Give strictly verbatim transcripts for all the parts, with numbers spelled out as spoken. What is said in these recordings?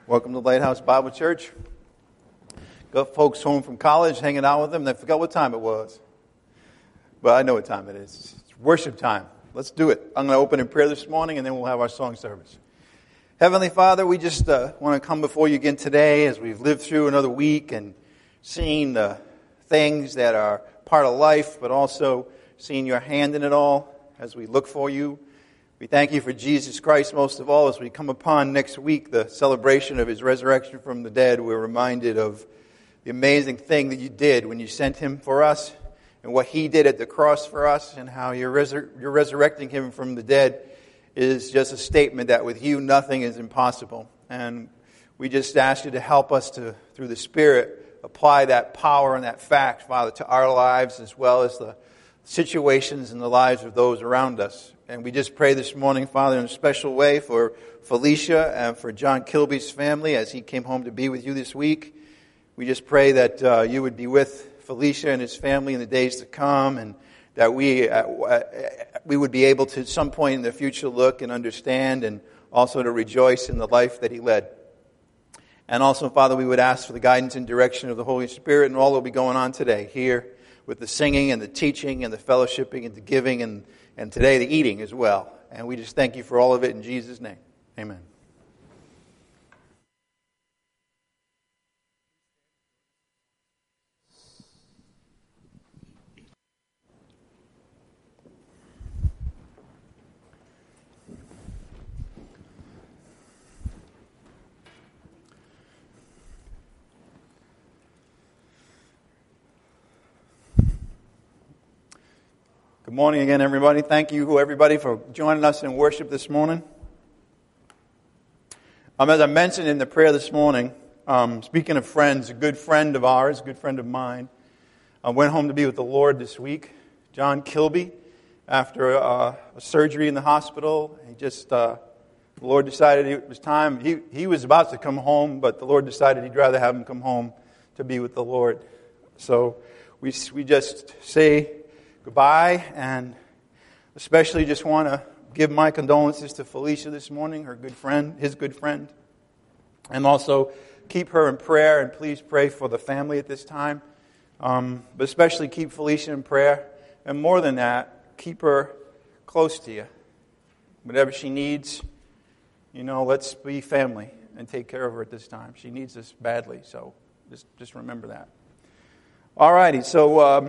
Welcome to Lighthouse Bible Church. Got folks home from college, hanging out with them. They forgot what time it was. But I know what time it is. It's worship time. Let's do it. I'm going to open in prayer this morning, and then we'll have our song service. Heavenly Father, we just uh, want to come before you again today as we've lived through another week and seen the things that are part of life, but also seeing your hand in it all as we look for you. We thank you for Jesus Christ most of all. As we come upon next week the celebration of his resurrection from the dead, we're reminded of the amazing thing that you did when you sent him for us and what he did at the cross for us, and how you're, resur- you're resurrecting him from the dead is just a statement that with you nothing is impossible. And we just ask you to help us to, through the Spirit, apply that power and that fact, Father, to our lives as well as the situations in the lives of those around us. And we just pray this morning, Father, in a special way for Felicia and for John Kilby's family as he came home to be with you this week. We just pray that uh, you would be with Felicia and his family in the days to come, and that we uh, we would be able to at some point in the future look and understand, and also to rejoice in the life that he led. And also, Father, we would ask for the guidance and direction of the Holy Spirit and all that will be going on today here with the singing and the teaching and the fellowshipping and the giving and And today, the eating as well. And we just thank you for all of it in Jesus' name. Amen. Good morning again, everybody. Thank you, everybody, for joining us in worship this morning. Um, as I mentioned in the prayer this morning, um, speaking of friends, a good friend of ours, a good friend of mine, uh, went home to be with the Lord this week. John Kilby, after uh, a surgery in the hospital, he just uh, the Lord decided it was time. He he was about to come home, but the Lord decided He'd rather have him come home to be with the Lord. So we we just say goodbye, and especially just want to give my condolences to Felicia this morning, her good friend, his good friend. And also keep her in prayer, and please pray for the family at this time. Um, but especially keep Felicia in prayer. And more than that, keep her close to you. Whatever she needs, you know, let's be family and take care of her at this time. She needs us badly, so just, just remember that. All righty, so Um,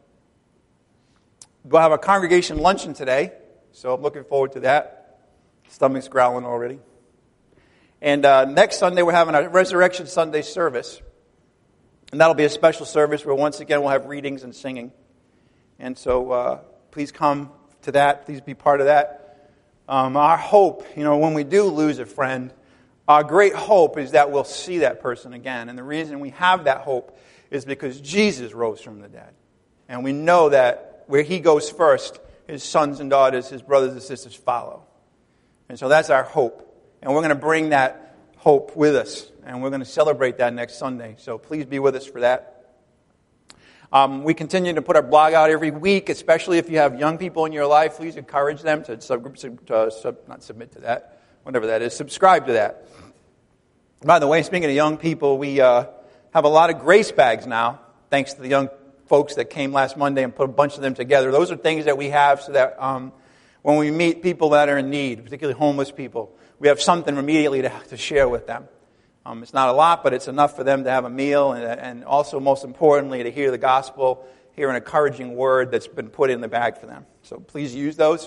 we'll have a congregation luncheon today, so I'm looking forward to that. Stomach's growling already. And uh, next Sunday, we're having a Resurrection Sunday service. And that'll be a special service where once again we'll have readings and singing. And so uh, please come to that. Please be part of that. Um, our hope, you know, when we do lose a friend, our great hope is that we'll see that person again. And the reason we have that hope is because Jesus rose from the dead. And we know that where he goes first, his sons and daughters, his brothers and sisters follow. And so that's our hope. And we're going to bring that hope with us. And we're going to celebrate that next Sunday. So please be with us for that. Um, we continue to put our blog out every week, especially if you have young people in your life. Please encourage them to, sub, to uh, sub, not submit to that, whatever that is, subscribe to that. By the way, speaking of young people, we uh, have a lot of grace bags now, thanks to the young folks that came last Monday and put a bunch of them together. Those are things that we have so that um, when we meet people that are in need, particularly homeless people, we have something immediately to, to share with them. Um, it's not a lot, but it's enough for them to have a meal, and, and also, most importantly, to hear the gospel, hear an encouraging word that's been put in the bag for them. So please use those.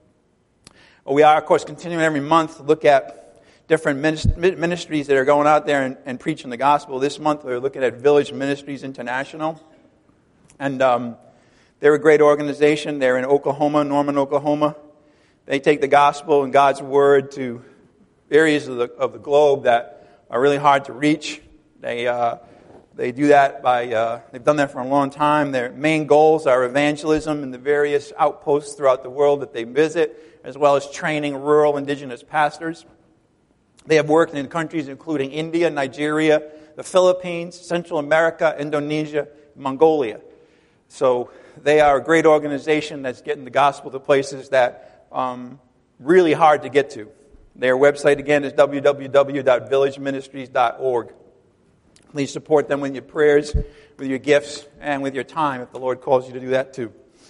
We are, of course, continuing every month to look at different ministries that are going out there and, and preaching the gospel. This month we're looking at Village Ministries International. And um, they're a great organization. They're in Oklahoma, Norman, Oklahoma. They take the gospel and God's word to areas of the of the globe that are really hard to reach. They uh, they do that by uh, they've done that for a long time. Their main goals are evangelism in the various outposts throughout the world that they visit, as well as training rural indigenous pastors. They have worked in countries including India, Nigeria, the Philippines, Central America, Indonesia, Mongolia. So they are a great organization that's getting the gospel to places that um, really hard to get to. Their website, again, is w w w dot village ministries dot org. Please support them with your prayers, with your gifts, and with your time if the Lord calls you to do that too.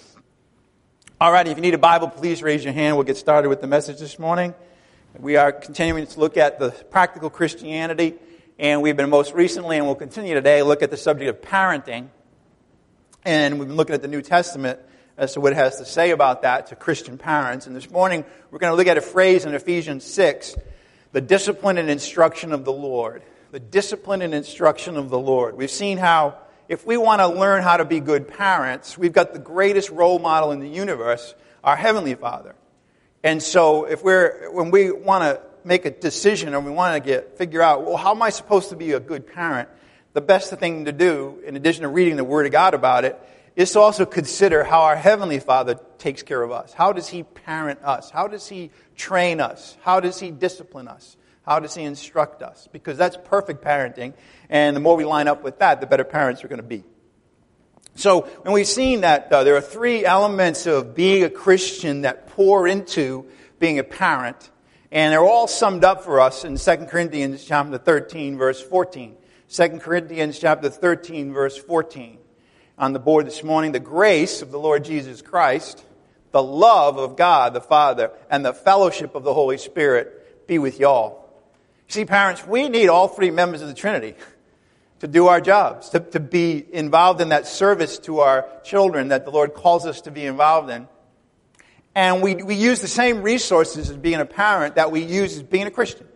All right, if you need a Bible, please raise your hand. We'll get started with the message this morning. We are continuing to look at the practical Christianity, and we've been most recently, and we'll continue today, look at the subject of parenting. And we've been looking at the New Testament as to what it has to say about that to Christian parents. And this morning, we're going to look at a phrase in Ephesians six, the discipline and instruction of the Lord. The discipline and instruction of the Lord. We've seen how, if we want to learn how to be good parents, we've got the greatest role model in the universe, our Heavenly Father. And so, if we're, when we want to make a decision or we want to get, figure out, well, how am I supposed to be a good parent? The best thing to do, in addition to reading the Word of God about it, is to also consider how our Heavenly Father takes care of us. How does He parent us? How does He train us? How does He discipline us? How does He instruct us? Because that's perfect parenting, and the more we line up with that, the better parents we're going to be. So, when we've seen that uh, there are three elements of being a Christian that pour into being a parent, and they're all summed up for us in Second Corinthians chapter thirteen, verse fourteen. Second Corinthians chapter thirteen, verse fourteen. On the board this morning, the grace of the Lord Jesus Christ, the love of God the Father, and the fellowship of the Holy Spirit be with y'all. See, parents, we need all three members of the Trinity to do our jobs, to, to be involved in that service to our children that the Lord calls us to be involved in. And we, we use the same resources as being a parent that we use as being a Christian.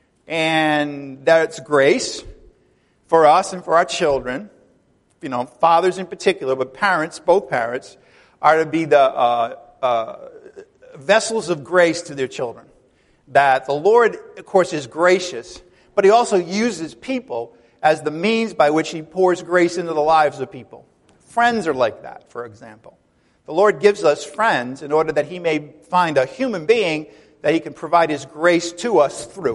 And that's grace for us and for our children. You know, fathers in particular, but parents, both parents, are to be the uh, uh, vessels of grace to their children. That the Lord, of course, is gracious, but He also uses people as the means by which He pours grace into the lives of people. Friends are like that, for example. The Lord gives us friends in order that He may find a human being that He can provide His grace to us through.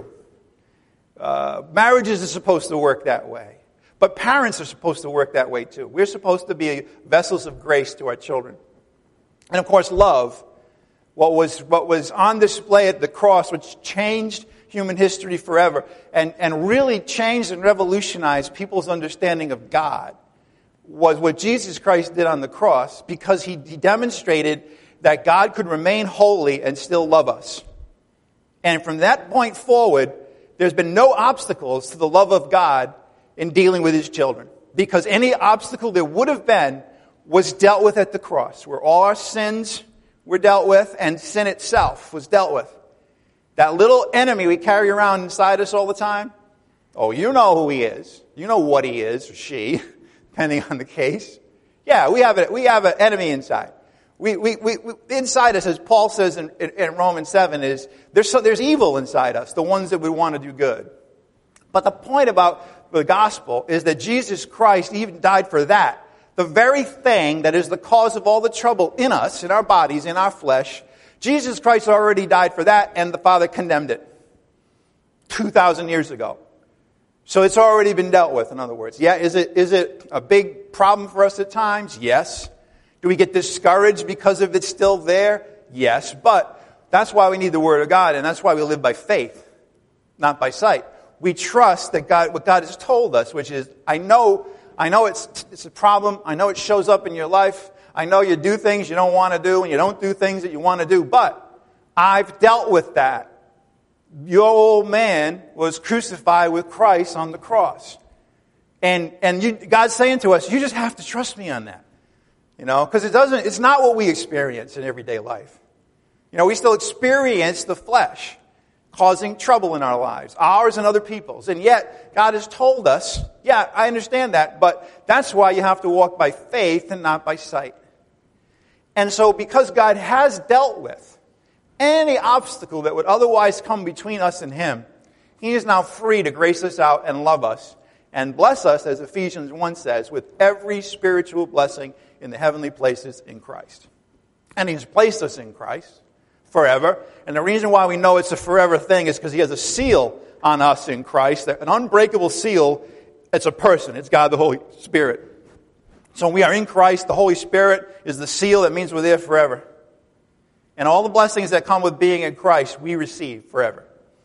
Uh, marriages are supposed to work that way. But parents are supposed to work that way too. We're supposed to be vessels of grace to our children. And of course, love. What was what was on display at the cross, which changed human history forever, and, and really changed and revolutionized people's understanding of God, was what Jesus Christ did on the cross, because he, he demonstrated that God could remain holy and still love us. And from that point forward, there's been no obstacles to the love of God in dealing with His children. Because any obstacle there would have been was dealt with at the cross, where all our sins were dealt with, and sin itself was dealt with. That little enemy we carry around inside us all the time, oh, you know who he is. You know what he is, or she, depending on the case. Yeah, we have a, we have an enemy inside. We, we, we, we inside us, as Paul says in, in, in Romans seven, is there's, so, there's evil inside us, the ones that we want to do good. But the point about the gospel is that Jesus Christ even died for that. The very thing that is the cause of all the trouble in us, in our bodies, in our flesh, Jesus Christ already died for that, and the Father condemned it two thousand years ago. So it's already been dealt with, in other words. Yeah, is it is it a big problem for us at times? Yes. Do we get discouraged because of it's still there? Yes. But that's why we need the Word of God, and that's why we live by faith, not by sight. We trust that God, what God has told us, which is, I know I know it's it's a problem. I know it shows up in your life. I know you do things you don't want to do, and you don't do things that you want to do. But I've dealt with that. Your old man was crucified with Christ on the cross. And and you, God's saying to us, you just have to trust me on that. You know, because it doesn't, it's not what we experience in everyday life. You know, we still experience the flesh causing trouble in our lives, ours and other people's. And yet, God has told us, yeah, I understand that, but that's why you have to walk by faith and not by sight. And so, because God has dealt with any obstacle that would otherwise come between us and Him, He is now free to grace us out and love us and bless us, as Ephesians one says, with every spiritual blessing in the heavenly places in Christ. And He's placed us in Christ forever. And the reason why we know it's a forever thing is because He has a seal on us in Christ, an unbreakable seal. It's a person. It's God the Holy Spirit. So we are in Christ. The Holy Spirit is the seal that means we're there forever. And all the blessings that come with being in Christ, we receive forever.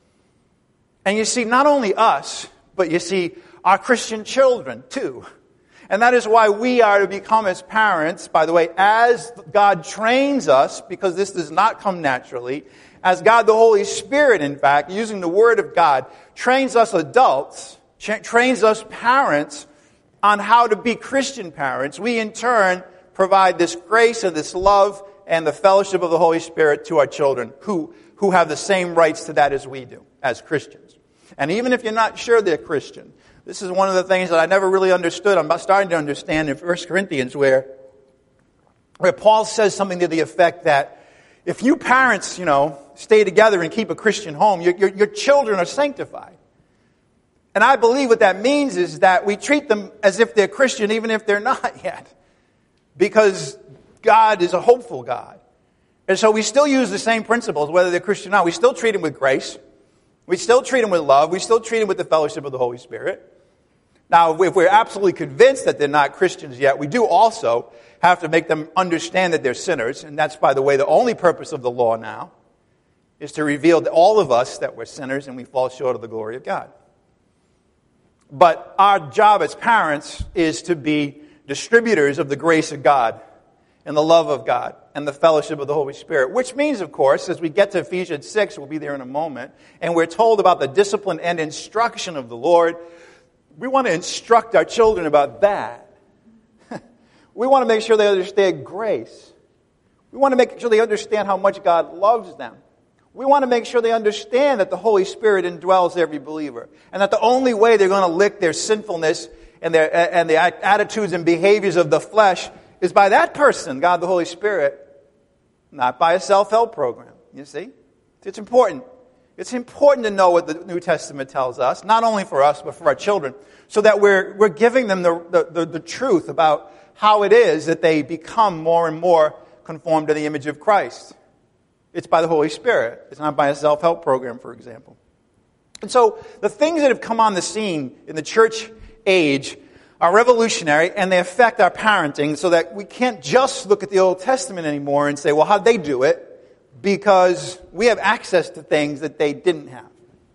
And you see, not only us, but you see our Christian children too. And that is why we are to become as parents, by the way, as God trains us, because this does not come naturally, as God the Holy Spirit, in fact, using the Word of God, trains us adults, tra- trains us parents on how to be Christian parents. We, in turn, provide this grace and this love and the fellowship of the Holy Spirit to our children, who, who have the same rights to that as we do, as Christians. And even if you're not sure they're Christian, this is one of the things that I never really understood. I'm starting to understand in First Corinthians where, where Paul says something to the effect that if you parents, you know, stay together and keep a Christian home, your, your, your children are sanctified. And I believe what that means is that we treat them as if they're Christian even if they're not yet. Because God is a hopeful God. And so we still use the same principles whether they're Christian or not. We still treat them with grace. We still treat them with love. We still treat them with the fellowship of the Holy Spirit. Now, if we're absolutely convinced that they're not Christians yet, we do also have to make them understand that they're sinners. And that's, by the way, the only purpose of the law now is to reveal to all of us that we're sinners and we fall short of the glory of God. But our job as parents is to be distributors of the grace of God and the love of God and the fellowship of the Holy Spirit. Which means, of course, as we get to Ephesians six, we'll be there in a moment, and we're told about the discipline and instruction of the Lord. We want to instruct our children about that. We want to make sure they understand grace. We want to make sure they understand how much God loves them. We want to make sure they understand that the Holy Spirit indwells every believer, and that the only way they're going to lick their sinfulness and their and the attitudes and behaviors of the flesh is by that person, God the Holy Spirit, not by a self-help program. You see? It's important. It's important to know what the New Testament tells us, not only for us, but for our children, so that we're we're giving them the, the, the, the truth about how it is that they become more and more conformed to the image of Christ. It's by the Holy Spirit. It's not by a self-help program, for example. And so the things that have come on the scene in the church age are revolutionary, and they affect our parenting, so that we can't just look at the Old Testament anymore and say, well, how'd they do it? Because we have access to things that they didn't have.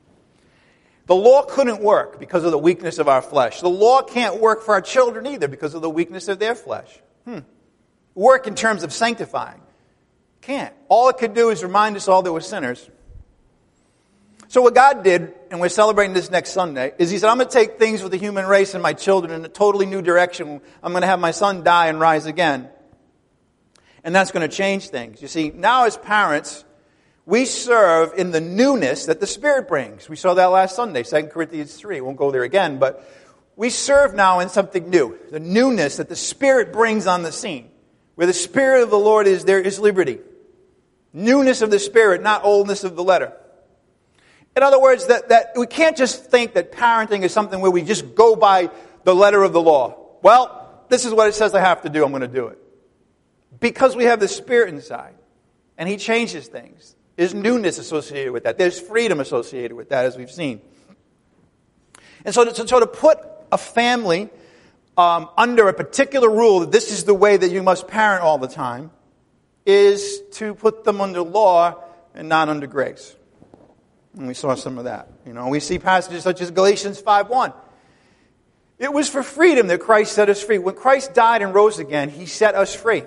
The law couldn't work because of the weakness of our flesh. The law can't work for our children either because of the weakness of their flesh. Hmm. Work in terms of sanctifying. Can't. All it could do is remind us all that we're sinners. So what God did, and we're celebrating this next Sunday, is He said, I'm going to take things with the human race and my children in a totally new direction. I'm going to have my son die and rise again. And that's going to change things. You see, now as parents, we serve in the newness that the Spirit brings. We saw that last Sunday, Second Corinthians three. Won't go there again, but we serve now in something new. The newness that the Spirit brings on the scene. Where the Spirit of the Lord is, there is liberty. Newness of the Spirit, not oldness of the letter. In other words, that, that we can't just think that parenting is something where we just go by the letter of the law. Well, this is what it says I have to do, I'm going to do it. Because we have the Spirit inside, and He changes things. There's newness associated with that. There's freedom associated with that, as we've seen. And so to, so to put a family um, under a particular rule, that this is the way that you must parent all the time, is to put them under law and not under grace. And we saw some of that. You know, we see passages such as Galatians five one. It was for freedom that Christ set us free. When Christ died and rose again, He set us free.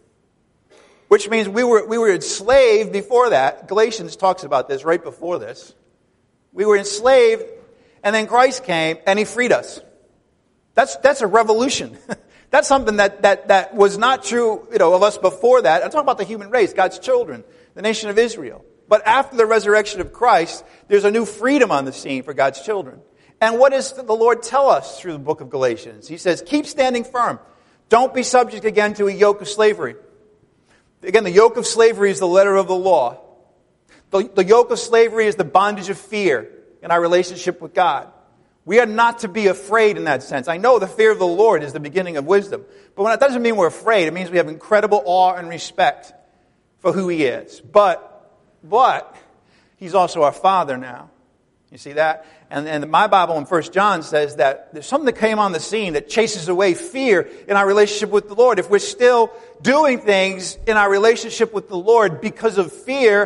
Which means we were we were enslaved before that. Galatians talks about this right before this. We were enslaved, and then Christ came and He freed us. That's that's a revolution. That's something that, that, that was not true, you know, of us before that. I'm talking about the human race, God's children, the nation of Israel. But after the resurrection of Christ, there's a new freedom on the scene for God's children. And what does the Lord tell us through the book of Galatians? He says, keep standing firm. Don't be subject again to a yoke of slavery. Again, the yoke of slavery is the letter of the law. The, the yoke of slavery is the bondage of fear in our relationship with God. We are not to be afraid in that sense. I know the fear of the Lord is the beginning of wisdom. But that doesn't mean we're afraid. It means we have incredible awe and respect for who He is. But, but, He's also our Father now. You see that? And, and my Bible in First John says that there's something that came on the scene that chases away fear in our relationship with the Lord. If we're still doing things in our relationship with the Lord because of fear,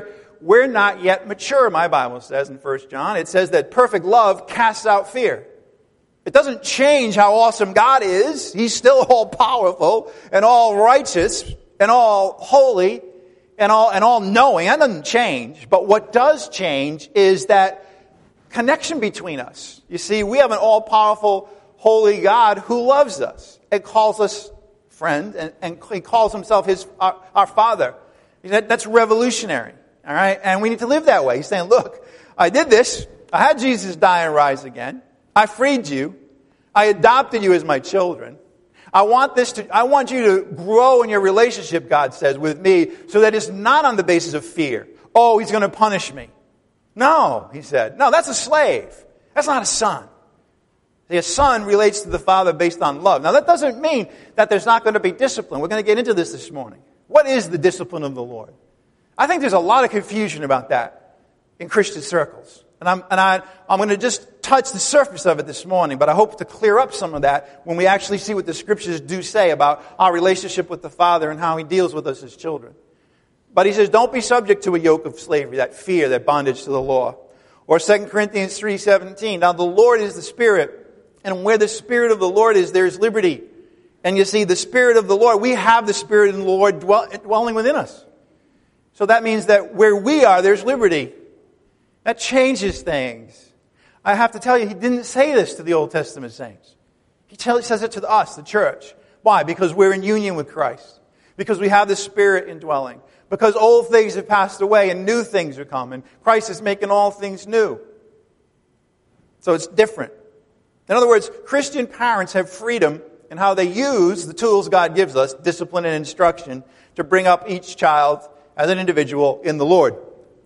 we're not yet mature, my Bible says in First John. It says that perfect love casts out fear. It doesn't change how awesome God is. He's still all-powerful and all-righteous and all-holy and all and all-knowing. That doesn't change. But what does change is that connection between us. You see, we have an all-powerful, holy God who loves us and calls us friend, and, and he calls himself his our, our Father. That, that's revolutionary, all right? And we need to live that way. He's saying, look, I did this. I had Jesus die and rise again. I freed you. I adopted you as my children. I want this to, I want you to grow in your relationship, God says, with me, so that it's not on the basis of fear. Oh, he's going to punish me. No, he said. No, that's a slave. That's not a son. See, a son relates to the father based on love. Now, that doesn't mean that there's not going to be discipline. We're going to get into this this morning. What is the discipline of the Lord? I think there's a lot of confusion about that in Christian circles. And I'm, and I, I'm going to just touch the surface of it this morning, but I hope to clear up some of that when we actually see what the Scriptures do say about our relationship with the Father and how He deals with us as children. But He says, don't be subject to a yoke of slavery, that fear, that bondage to the law. Or Second Corinthians three seventeen, now the Lord is the Spirit, and where the Spirit of the Lord is, there is liberty. And you see, the Spirit of the Lord, we have the Spirit of the Lord dwell, dwelling within us. So that means that where we are, there's liberty. That changes things. I have to tell you, He didn't say this to the Old Testament saints. He, tell, he says it to us, the church. Why? Because we're in union with Christ. Because we have the Spirit indwelling. Because old things have passed away and new things are coming. Christ is making all things new. So it's different. In other words, Christian parents have freedom in how they use the tools God gives us, discipline and instruction, to bring up each child as an individual in the Lord.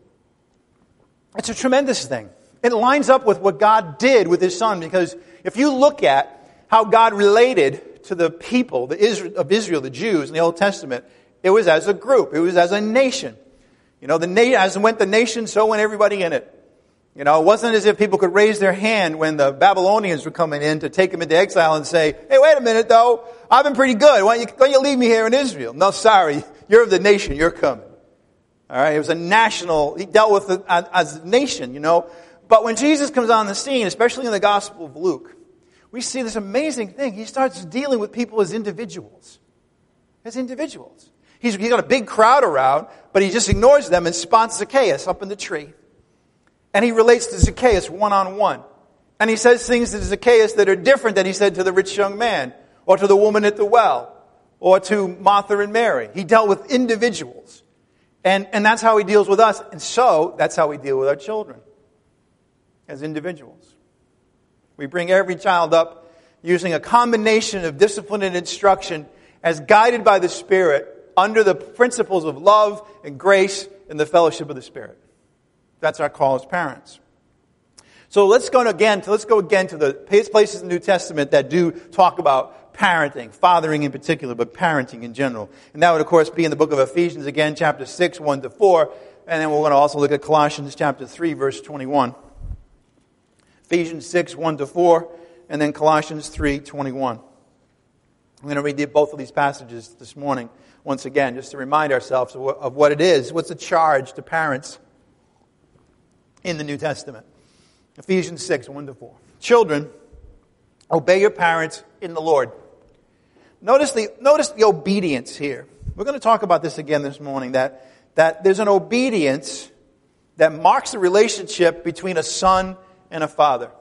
It's a tremendous thing. It lines up with what God did with His Son, because if you look at how God related to the people the Israel, of Israel, the Jews in the Old Testament, it was as a group. It was as a nation. You know, the na- as went the nation, so went everybody in it. You know, it wasn't as if people could raise their hand when the Babylonians were coming in to take them into exile and say, hey, wait a minute, though. I've been pretty good. Why don't you, why don't you leave me here in Israel? No, sorry. You're of the nation. You're coming. All right, it was a national, he dealt with it as a nation, you know. But when Jesus comes on the scene, especially in the Gospel of Luke, we see this amazing thing. He starts dealing with people as individuals. As individuals. He's, he's got a big crowd around, but he just ignores them and spots Zacchaeus up in the tree. And he relates to Zacchaeus one-on-one. And he says things to Zacchaeus that are different than he said to the rich young man, or to the woman at the well, or to Martha and Mary. He dealt with individuals. And, and that's how He deals with us. And so, that's how we deal with our children. As individuals. We bring every child up using a combination of discipline and instruction as guided by the Spirit under the principles of love and grace and the fellowship of the Spirit. That's our call as parents. So let's go again to, let's go again to the places in the New Testament that do talk about parenting, fathering in particular, but parenting in general. And that would, of course, be in the book of Ephesians again, chapter six, one to four. And then we're going to also look at Colossians chapter three, verse twenty-one. Ephesians six, one to four, and then Colossians three, twenty-one. I'm going to read both of these passages this morning, once again, just to remind ourselves of what it is. What's the charge to parents in the New Testament? Ephesians six, one to four. Children, obey your parents in the Lord. Notice the, notice the obedience here. We're going to talk about this again this morning, that, that there's an obedience that marks the relationship between a son and a father.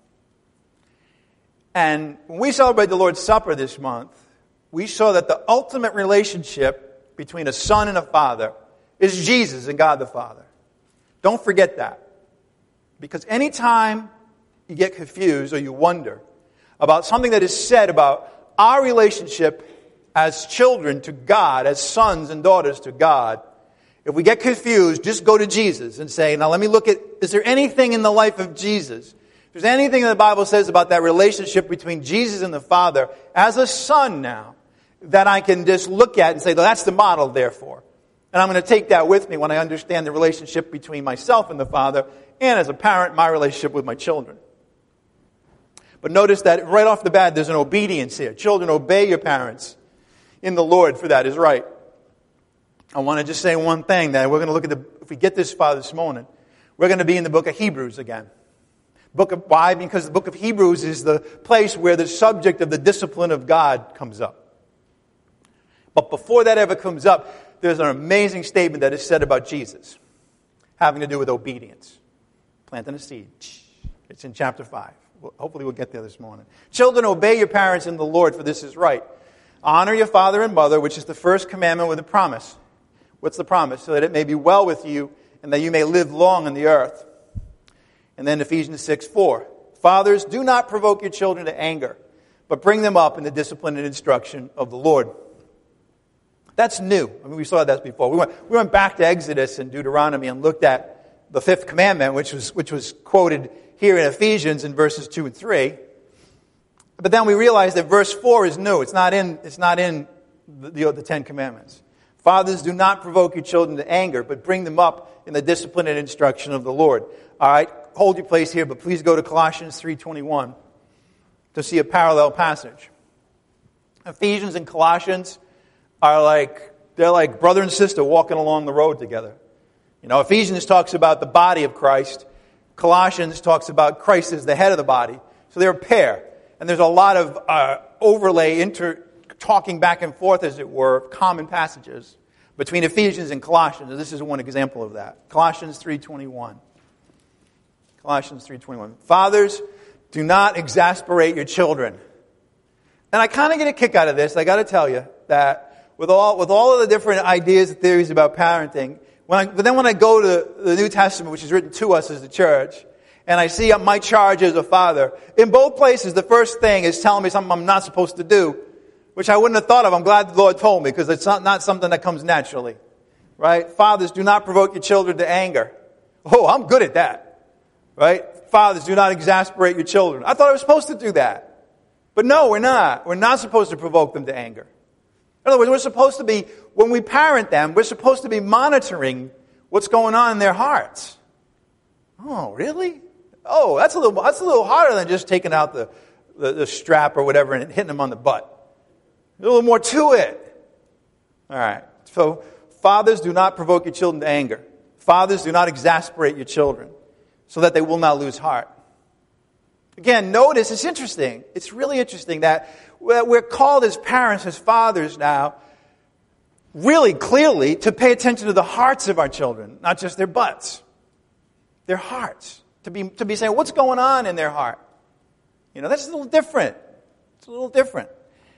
And when we celebrate the Lord's Supper this month, we saw that the ultimate relationship between a son and a father is Jesus and God the Father. Don't forget that. Because anytime you get confused or you wonder about something that is said about our relationship as children to God, as sons and daughters to God, if we get confused, just go to Jesus and say, now let me look at, is there anything in the life of Jesus? If there's anything that the Bible says about that relationship between Jesus and the Father as a son now, that I can just look at and say, well, that's the model, therefore. And I'm going to take that with me when I understand the relationship between myself and the Father, and as a parent, my relationship with my children. But notice that right off the bat, there's an obedience here. Children, obey your parents in the Lord, for that is right. I want to just say one thing, that we're going to look at the, if we get this far this morning, we're going to be in the book of Hebrews again. Book of, why? Because the book of Hebrews is the place where the subject of the discipline of God comes up. But before that ever comes up, there's an amazing statement that is said about Jesus, having to do with obedience. Planting a seed. It's in chapter five. Well, hopefully we'll get there this morning. Children, obey your parents in the Lord, for this is right. Honor your father and mother, which is the first commandment with a promise. What's the promise? So that it may be well with you and that you may live long on the earth. And then Ephesians six four. Fathers, do not provoke your children to anger, but bring them up in the discipline and instruction of the Lord. That's new. I mean, we saw that before. We went, we went back to Exodus and Deuteronomy and looked at the fifth commandment, which was, which was quoted here in Ephesians in verses two and three. But then we realized that verse four is new. It's not in, it's not in the, the, the Ten Commandments. Fathers, do not provoke your children to anger, but bring them up in the discipline and instruction of the Lord. All right, hold your place here, but please go to Colossians three twenty-one to see a parallel passage. Ephesians and Colossians are like, they're like brother and sister walking along the road together. You know, Ephesians talks about the body of Christ. Colossians talks about Christ as the head of the body. So they're a pair. And there's a lot of uh, overlay, inter talking back and forth, as it were, common passages between Ephesians and Colossians. And this is one example of that. Colossians three twenty-one. Colossians three twenty-one. Fathers, do not exasperate your children. And I kind of get a kick out of this. I got to tell you that with all with all of the different ideas and theories about parenting, when I, but then when I go to the New Testament, which is written to us as the church, and I see my charge as a father, in both places, the first thing is telling me something I'm not supposed to do, which I wouldn't have thought of. I'm glad the Lord told me, because it's not, not something that comes naturally. Right? Fathers, do not provoke your children to anger. Oh, I'm good at that. Right? Fathers, do not exasperate your children. I thought I was supposed to do that. But no, we're not. We're not supposed to provoke them to anger. In other words, we're supposed to be, when we parent them, we're supposed to be monitoring what's going on in their hearts. Oh, really? Oh, that's a little that's a little harder than just taking out the, the, the strap or whatever and hitting them on the butt. There's a little more to it. All right. So, fathers, do not provoke your children to anger. Fathers, do not exasperate your children so that they will not lose heart. Again, notice, it's interesting. It's really interesting that we're called as parents, as fathers now, really clearly to pay attention to the hearts of our children, not just their butts. Their hearts. To be, to be saying, what's going on in their heart? You know, that's a little different. It's a little different.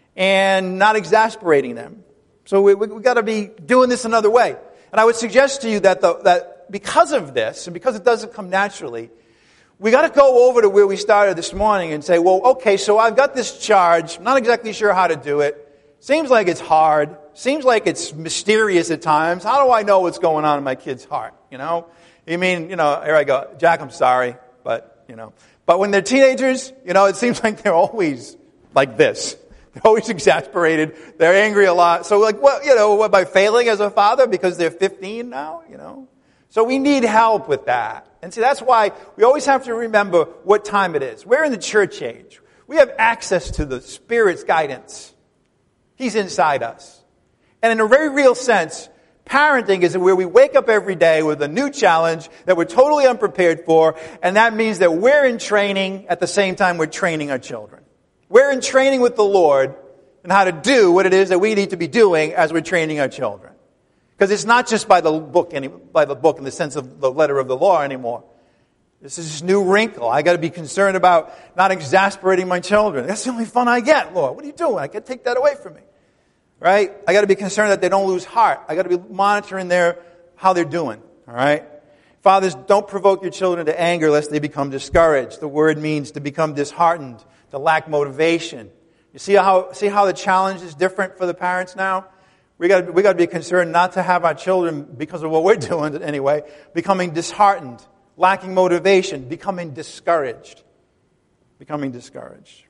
And not exasperating them. So we, we, we got to be doing this another way. And I would suggest to you that, the, that because of this, and because it doesn't come naturally, we got to go over to where we started this morning and say, well, okay, so I've got this charge. I'm not exactly sure how to do it. Seems like it's hard. Seems like it's mysterious at times. How do I know what's going on in my kid's heart? You know? You mean, you know, here I go, Jack, I'm sorry, but, you know. But when they're teenagers, you know, it seems like they're always like this. They're always exasperated. They're angry a lot. So, like, what, you know, what, by failing as a father because they're fifteen now, you know? So we need help with that. And see, that's why we always have to remember what time it is. We're in the church age. We have access to the Spirit's guidance. He's inside us. And in a very real sense, parenting is where we wake up every day with a new challenge that we're totally unprepared for, and that means that we're in training at the same time we're training our children. We're in training with the Lord and how to do what it is that we need to be doing as we're training our children. Because it's not just by the book, any, by the book in the sense of the letter of the law anymore. This is this new wrinkle. I got to be concerned about not exasperating my children. That's the only fun I get, Lord. What are you doing? I can't take that away from me. Right? I got to be concerned that they don't lose heart. I got to be monitoring their how they're doing. All right? Fathers, don't provoke your children to anger lest they become discouraged. The word means to become disheartened, to lack motivation. You see how see how the challenge is different for the parents now? We got we got to be concerned not to have our children, because of what we're doing anyway, becoming disheartened, lacking motivation, becoming discouraged. Becoming discouraged.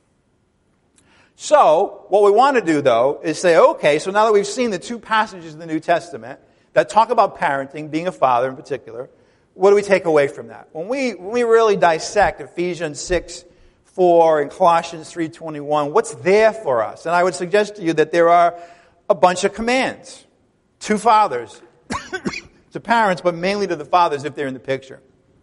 So, what we want to do, though, is say, okay, so now that we've seen the two passages in the New Testament that talk about parenting, being a father in particular, what do we take away from that? When we when we really dissect Ephesians six four and Colossians three twenty-one, what's there for us? And I would suggest to you that there are a bunch of commands. to fathers, to parents, but mainly to the fathers if they're in the picture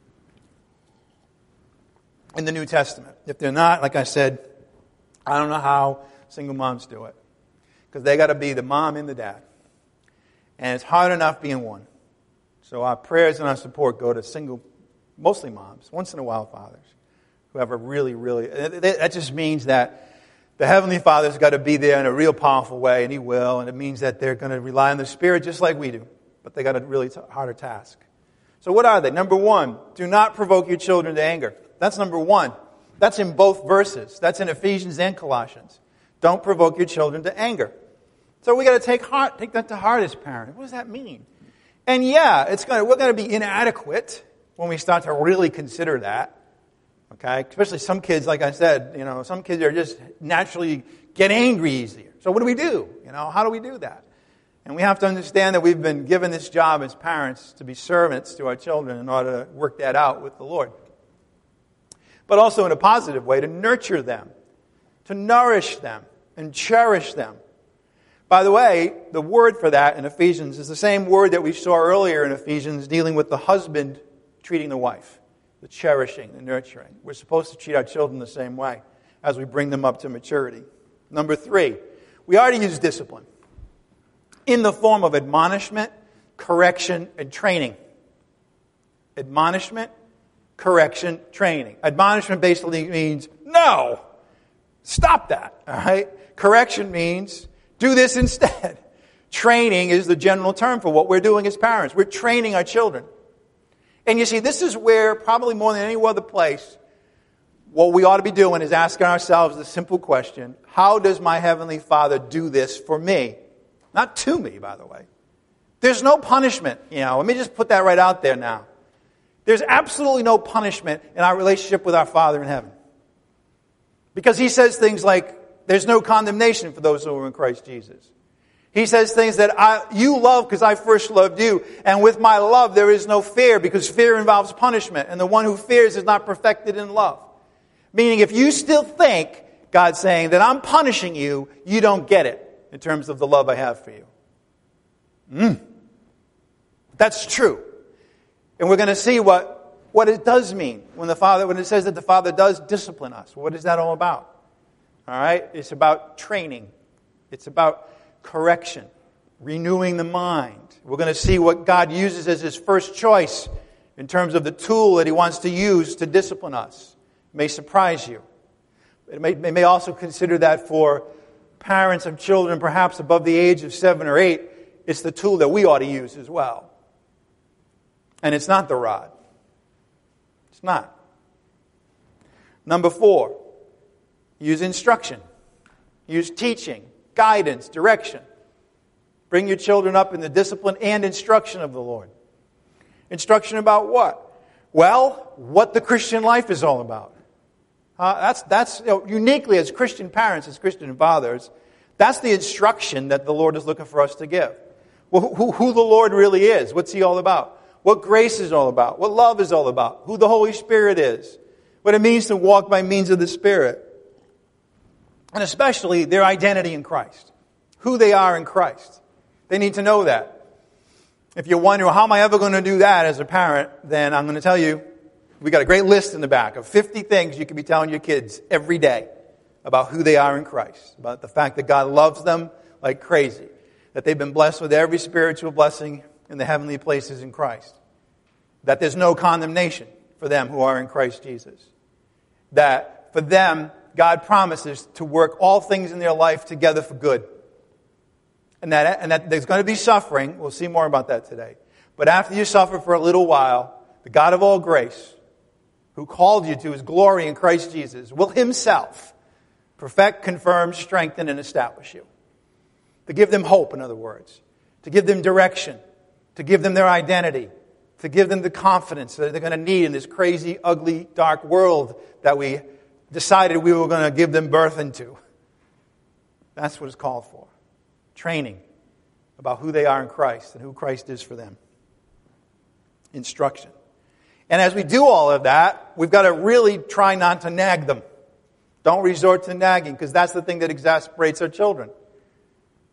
in the New Testament. If they're not, like I said, I don't know how single moms do it. Because they got to be the mom and the dad. And it's hard enough being one. So our prayers and our support go to single, mostly moms, once in a while fathers, who have a really, really, that just means that the Heavenly Father's got to be there in a real powerful way, and He will, and it means that they're going to rely on the Spirit just like we do. But they got a really t- harder task. So what are they? Number one, do not provoke your children to anger. That's number one. That's in both verses. That's in Ephesians and Colossians. Don't provoke your children to anger. So we got to take heart, take that to heart as parents. What does that mean? And yeah, it's going to, we're going to be inadequate when we start to really consider that. Okay, especially some kids, like I said, you know, some kids are just naturally get angry easier. So what do we do? You know, how do we do that? And we have to understand that we've been given this job as parents to be servants to our children in order to work that out with the Lord. But also in a positive way, to nurture them, to nourish them, and cherish them. By the way, the word for that in Ephesians is the same word that we saw earlier in Ephesians dealing with the husband treating the wife. The cherishing, the nurturing. We're supposed to treat our children the same way as we bring them up to maturity. Number three, we already use discipline in the form of admonishment, correction, and training. Admonishment, correction, training. Admonishment basically means, no, stop that. All right? Correction means, do this instead. Training is the general term for what we're doing as parents. We're training our children. And you see, this is where, probably more than any other place, what we ought to be doing is asking ourselves the simple question, how does my Heavenly Father do this for me? Not to me, by the way. There's no punishment. You know, let me just put that right out there now. There's absolutely no punishment in our relationship with our Father in heaven. Because He says things like, there's no condemnation for those who are in Christ Jesus. He says things that I, you love because I first loved you. And with my love there is no fear, because fear involves punishment. And the one who fears is not perfected in love. Meaning if you still think, God's saying, that I'm punishing you, you don't get it in terms of the love I have for you. Mm. That's true. And we're going to see what, what it does mean when the Father, when it says that the Father does discipline us. What is that all about? All right? It's about training. It's about correction, renewing the mind. We're going to see what God uses as His first choice in terms of the tool that He wants to use to discipline us. It may surprise you. It may, it may also consider that for parents of children perhaps above the age of seven or eight, it's the tool that we ought to use as well. And it's not the rod. It's not. Number four, use instruction. Use teaching. Guidance, direction. Bring your children up in the discipline and instruction of the Lord. Instruction about what? Well, what the Christian life is all about. Uh, that's that's you know, uniquely as Christian parents, as Christian fathers, that's the instruction that the Lord is looking for us to give. Well, who, who the Lord really is. What's He all about? What grace is all about. What love is all about. Who the Holy Spirit is. What it means to walk by means of the Spirit. And especially their identity in Christ. Who they are in Christ. They need to know that. If you're wondering, how am I ever going to do that as a parent? Then I'm going to tell you, we got a great list in the back of fifty things you can be telling your kids every day about who they are in Christ. About the fact that God loves them like crazy. That they've been blessed with every spiritual blessing in the heavenly places in Christ. That there's no condemnation for them who are in Christ Jesus. That for them, God promises to work all things in their life together for good. And that, and that there's going to be suffering. We'll see more about that today. But after you suffer for a little while, the God of all grace, who called you to His glory in Christ Jesus, will Himself perfect, confirm, strengthen, and establish you. To give them hope, in other words. To give them direction. To give them their identity. To give them the confidence that they're going to need in this crazy, ugly, dark world that we decided we were going to give them birth into. That's what it's called for. Training about who they are in Christ and who Christ is for them. Instruction. And as we do all of that, we've got to really try not to nag them. Don't resort to nagging, because that's the thing that exasperates our children.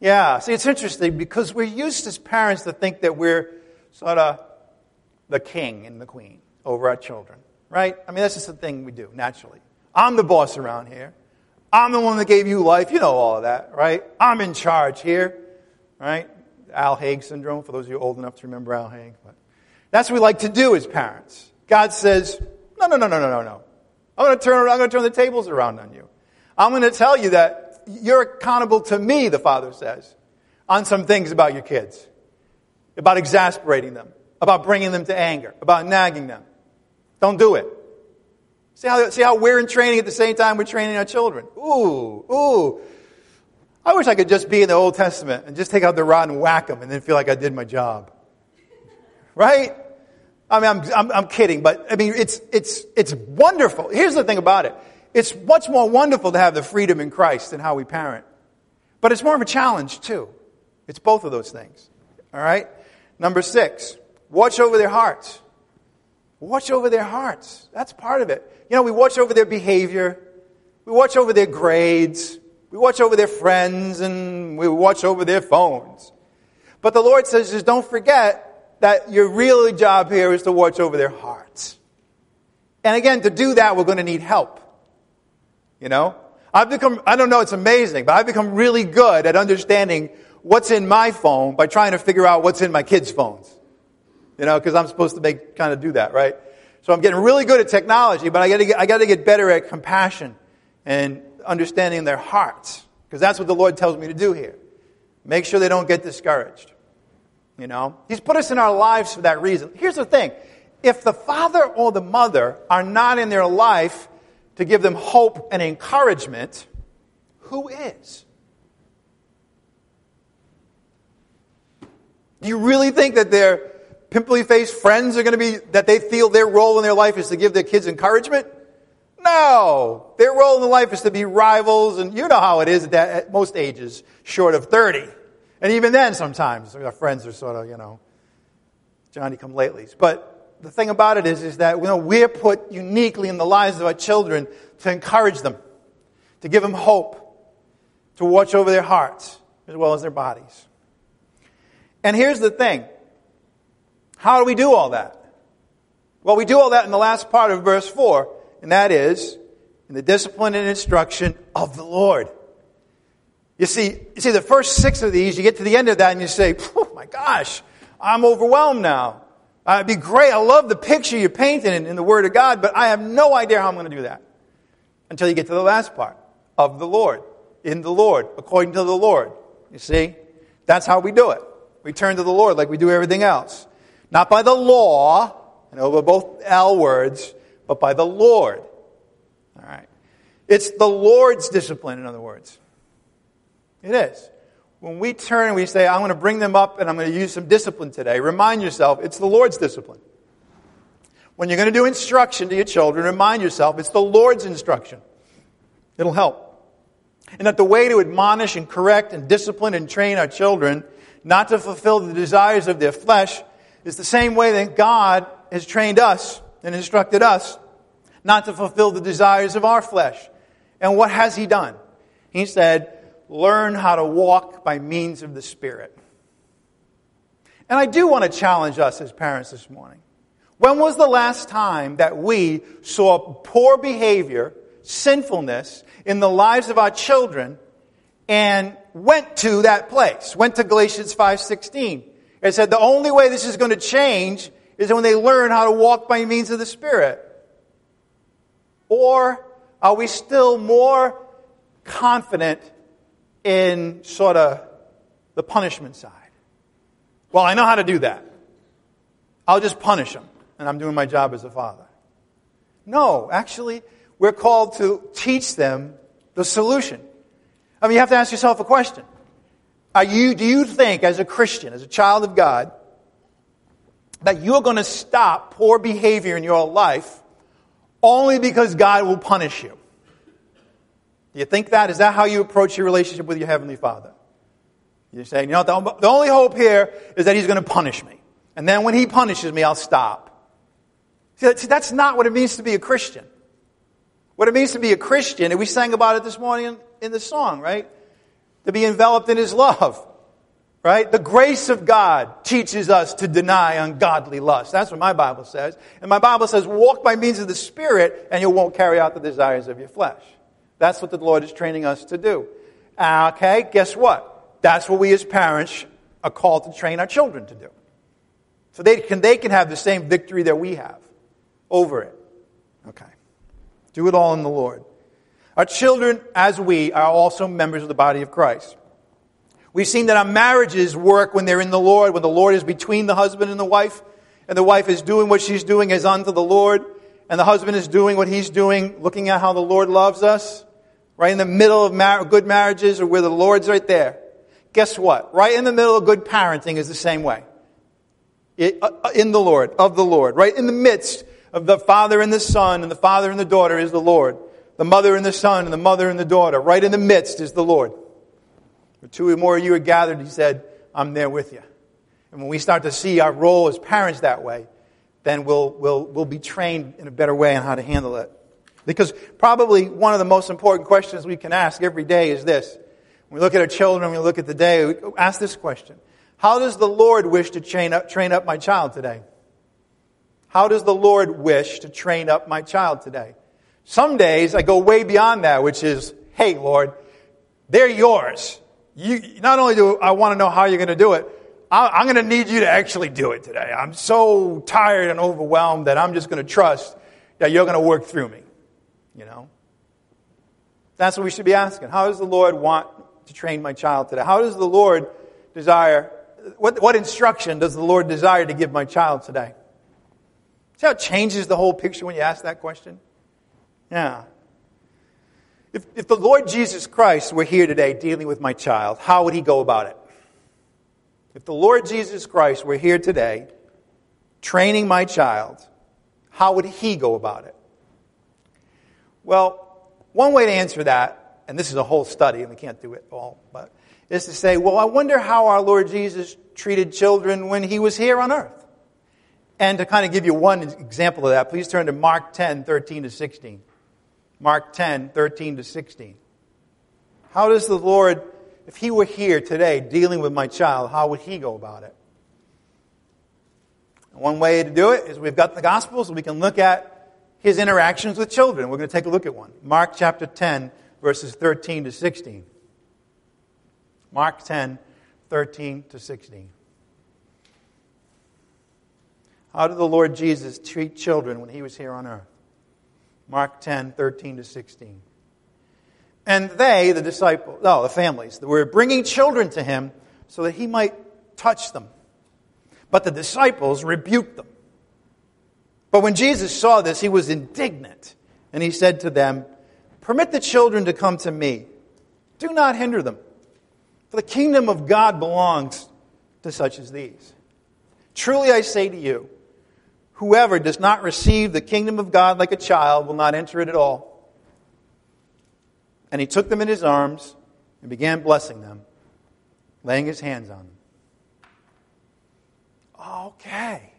Yeah, see, it's interesting because we're used as parents to think that we're sort of the king and the queen over our children, right? I mean, that's just the thing we do, naturally. I'm the boss around here. I'm the one that gave you life. You know all of that, right? I'm in charge here, right? Al Haig syndrome, for those of you old enough to remember Al Haig. But that's what we like to do as parents. God says, no, no, no, no, no, no, no. I'm going to turn, I'm going to turn the tables around on you. I'm going to tell you that you're accountable to me, the Father says, on some things about your kids, about exasperating them, about bringing them to anger, about nagging them. Don't do it. See how, see how we're in training at the same time we're training our children. Ooh, ooh. I wish I could just be in the Old Testament and just take out the rod and whack them and then feel like I did my job. Right? I mean, I'm, I'm, I'm kidding, but I mean, it's, it's, it's wonderful. Here's the thing about it. It's much more wonderful to have the freedom in Christ than how we parent. But it's more of a challenge, too. It's both of those things. All right? Number six, watch over their hearts. Watch over their hearts. That's part of it. You know, we watch over their behavior. We watch over their grades. We watch over their friends, and we watch over their phones. But the Lord says, just don't forget that your real job here is to watch over their hearts. And again, to do that, we're going to need help. You know, I've become, I don't know, it's amazing, but I've become really good at understanding what's in my phone by trying to figure out what's in my kids' phones. You know, because I'm supposed to make, kind of do that, right? So I'm getting really good at technology, but I got to get, I got to get better at compassion and understanding their hearts. Because that's what the Lord tells me to do here. Make sure they don't get discouraged. You know, He's put us in our lives for that reason. Here's the thing. If the father or the mother are not in their life to give them hope and encouragement, who is? Do you really think that their pimply-faced friends are going to be, that they feel their role in their life is to give their kids encouragement? No. Their role in their life is to be rivals, and you know how it is at, that, at most ages, short of thirty. And even then, sometimes, our friends are sort of, you know, Johnny-come-latelys. But the thing about it is, is that you know, we're put uniquely in the lives of our children to encourage them, to give them hope, to watch over their hearts as well as their bodies. And here's the thing. How do we do all that? Well, we do all that in the last part of verse four, and that is in the discipline and instruction of the Lord. You see, you see the first six of these, you get to the end of that and you say, oh my gosh, I'm overwhelmed now. Uh, it'd be great. I love the picture you're painting in, in the Word of God, but I have no idea how I'm going to do that. Until you get to the last part. Of the Lord. In the Lord. According to the Lord. You see? That's how we do it. We turn to the Lord like we do everything else. Not by the law, you know, we're both L words, but by the Lord. All right. It's the Lord's discipline, in other words. It is. When we turn and we say, I'm going to bring them up and I'm going to use some discipline today, remind yourself it's the Lord's discipline. When you're going to do instruction to your children, remind yourself it's the Lord's instruction. It'll help. And that the way to admonish and correct and discipline and train our children not to fulfill the desires of their flesh is the same way that God has trained us and instructed us not to fulfill the desires of our flesh. And what has He done? He said, learn how to walk by means of the Spirit. And I do want to challenge us as parents this morning. When was the last time that we saw poor behavior, sinfulness in the lives of our children and went to that place, went to Galatians five sixteen? It said the only way this is going to change is when they learn how to walk by means of the Spirit. Or are we still more confident in sort of the punishment side? Well, I know how to do that. I'll just punish them, and I'm doing my job as a father. No, actually, we're called to teach them the solution. I mean, you have to ask yourself a question. Are you, do you think, as a Christian, as a child of God, that you're going to stop poor behavior in your life only because God will punish you? Do you think that? Is that how you approach your relationship with your Heavenly Father? You're saying, you know, the, the only hope here is that He's going to punish me. And then when He punishes me, I'll stop. See, see, that's not what it means to be a Christian. What it means to be a Christian, and we sang about it this morning in, in the song, right? to be enveloped in His love. Right? The grace of God teaches us to deny ungodly lust. That's what my Bible says. And my Bible says, walk by means of the Spirit, and you won't carry out the desires of your flesh. That's what the Lord is training us to do. Okay, guess what? That's what we as parents are called to train our children to do. So they can, they can have the same victory that we have over it. Okay. Do it all in the Lord. Our children, as we, are also members of the body of Christ. We've seen that our marriages work when they're in the Lord, when the Lord is between the husband and the wife, and the wife is doing what she's doing as unto the Lord, and the husband is doing what he's doing, looking at how the Lord loves us. Right in the middle of mar- good marriages, or where the Lord's right there. Guess what? Right in the middle of good parenting is the same way. It, uh, in the Lord, of the Lord. Right in the midst of the father and the son, and the father and the daughter is the Lord. The mother and the son, and the mother and the daughter. Right in the midst is the Lord. Where two or more of you are gathered, He said, I'm there with you. And when we start to see our role as parents that way, then we'll, we'll, we'll be trained in a better way on how to handle it. Because probably one of the most important questions we can ask every day is this. When we look at our children, when we look at the day, we ask this question. How does the Lord wish to train up, train up my child today? How does the Lord wish to train up my child today? Some days I go way beyond that, which is, hey, Lord, they're yours. You, not only do I want to know how you're going to do it, I'm going to need you to actually do it today. I'm so tired and overwhelmed that I'm just going to trust that you're going to work through me. You know? That's what we should be asking. How does the Lord want to train my child today? How does the Lord desire, what, what instruction does the Lord desire to give my child today? See how it changes the whole picture when you ask that question? Yeah. If, if the Lord Jesus Christ were here today dealing with my child, how would He go about it? If the Lord Jesus Christ were here today training my child, how would He go about it? Well, one way to answer that, and this is a whole study, and we can't do it all, but is to say, well, I wonder how our Lord Jesus treated children when He was here on earth. And to kind of give you one example of that, please turn to Mark ten, thirteen to sixteen. Mark ten, thirteen to sixteen. How does the Lord, if He were here today dealing with my child, how would He go about it? One way to do it is we've got the Gospels, and we can look at His interactions with children. We're going to take a look at one. Mark chapter ten, verses thirteen to sixteen. Mark ten, thirteen to sixteen. How did the Lord Jesus treat children when He was here on earth? Mark ten, thirteen to sixteen. And they, the disciples, no, the families, were bringing children to Him so that He might touch them. But the disciples rebuked them. But when Jesus saw this, He was indignant. And He said to them, permit the children to come to me. Do not hinder them. For the kingdom of God belongs to such as these. Truly I say to you, whoever does not receive the kingdom of God like a child will not enter it at all. And He took them in His arms and began blessing them, laying His hands on them. Okay.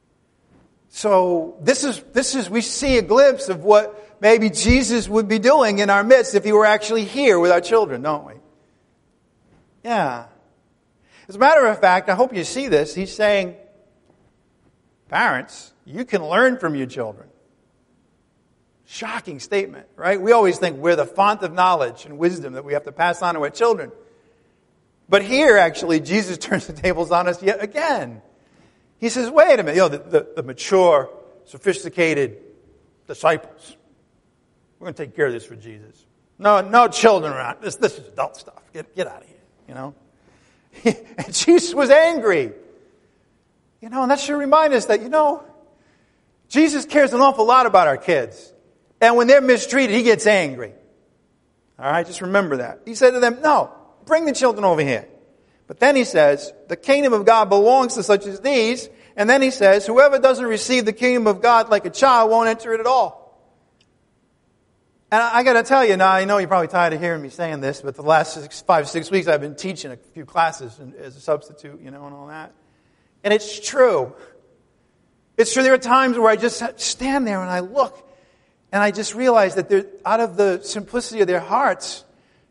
So this is, this is, we see a glimpse of what maybe Jesus would be doing in our midst if He were actually here with our children, don't we? Yeah. As a matter of fact, I hope you see this. He's saying, parents, you can learn from your children. Shocking statement, right? We always think we're the font of knowledge and wisdom that we have to pass on to our children. But here, actually, Jesus turns the tables on us yet again. He says, wait a minute, you know, the, the, the mature, sophisticated disciples, we're going to take care of this for Jesus. No, no children around. This, this is adult stuff. Get, get out of here, you know. And Jesus was angry. You know, and that should remind us that, you know, Jesus cares an awful lot about our kids. And when they're mistreated, He gets angry. All right, just remember that. He said to them, no, bring the children over here. But then He says, the kingdom of God belongs to such as these. And then He says, whoever doesn't receive the kingdom of God like a child won't enter it at all. And I, I got to tell you, now I know you're probably tired of hearing me saying this, but the last six, five, six weeks I've been teaching a few classes as a substitute, you know, and all that. And it's true. It's true. There are times where I just stand there and I look and I just realize that they're, out of the simplicity of their hearts,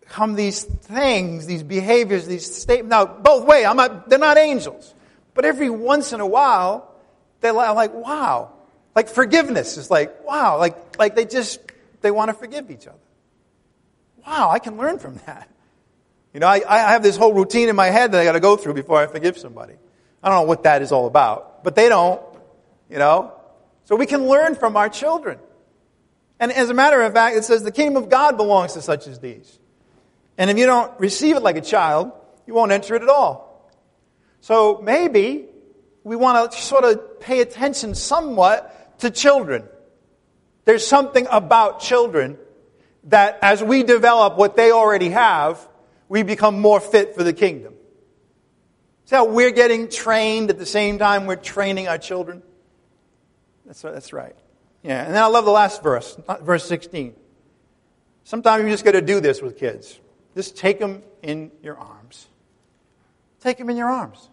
come these things, these behaviors, these statements. Now, both ways, I'm not, they're not angels. But every once in a while, they're like, wow. Like forgiveness is like, wow. Like, like they just, they want to forgive each other. Wow, I can learn from that. You know, I, I have this whole routine in my head that I got to go through before I forgive somebody. I don't know what that is all about. But they don't, you know. So we can learn from our children. And as a matter of fact, it says the kingdom of God belongs to such as these. And if you don't receive it like a child, you won't enter it at all. So maybe we want to sort of pay attention somewhat to children. There's something about children that as we develop what they already have, we become more fit for the kingdom. See how we're getting trained at the same time we're training our children? That's, that's right. Yeah, and then I love the last verse, verse sixteen. Sometimes you just got to do this with kids. Just take them in your arms. Take them in your arms.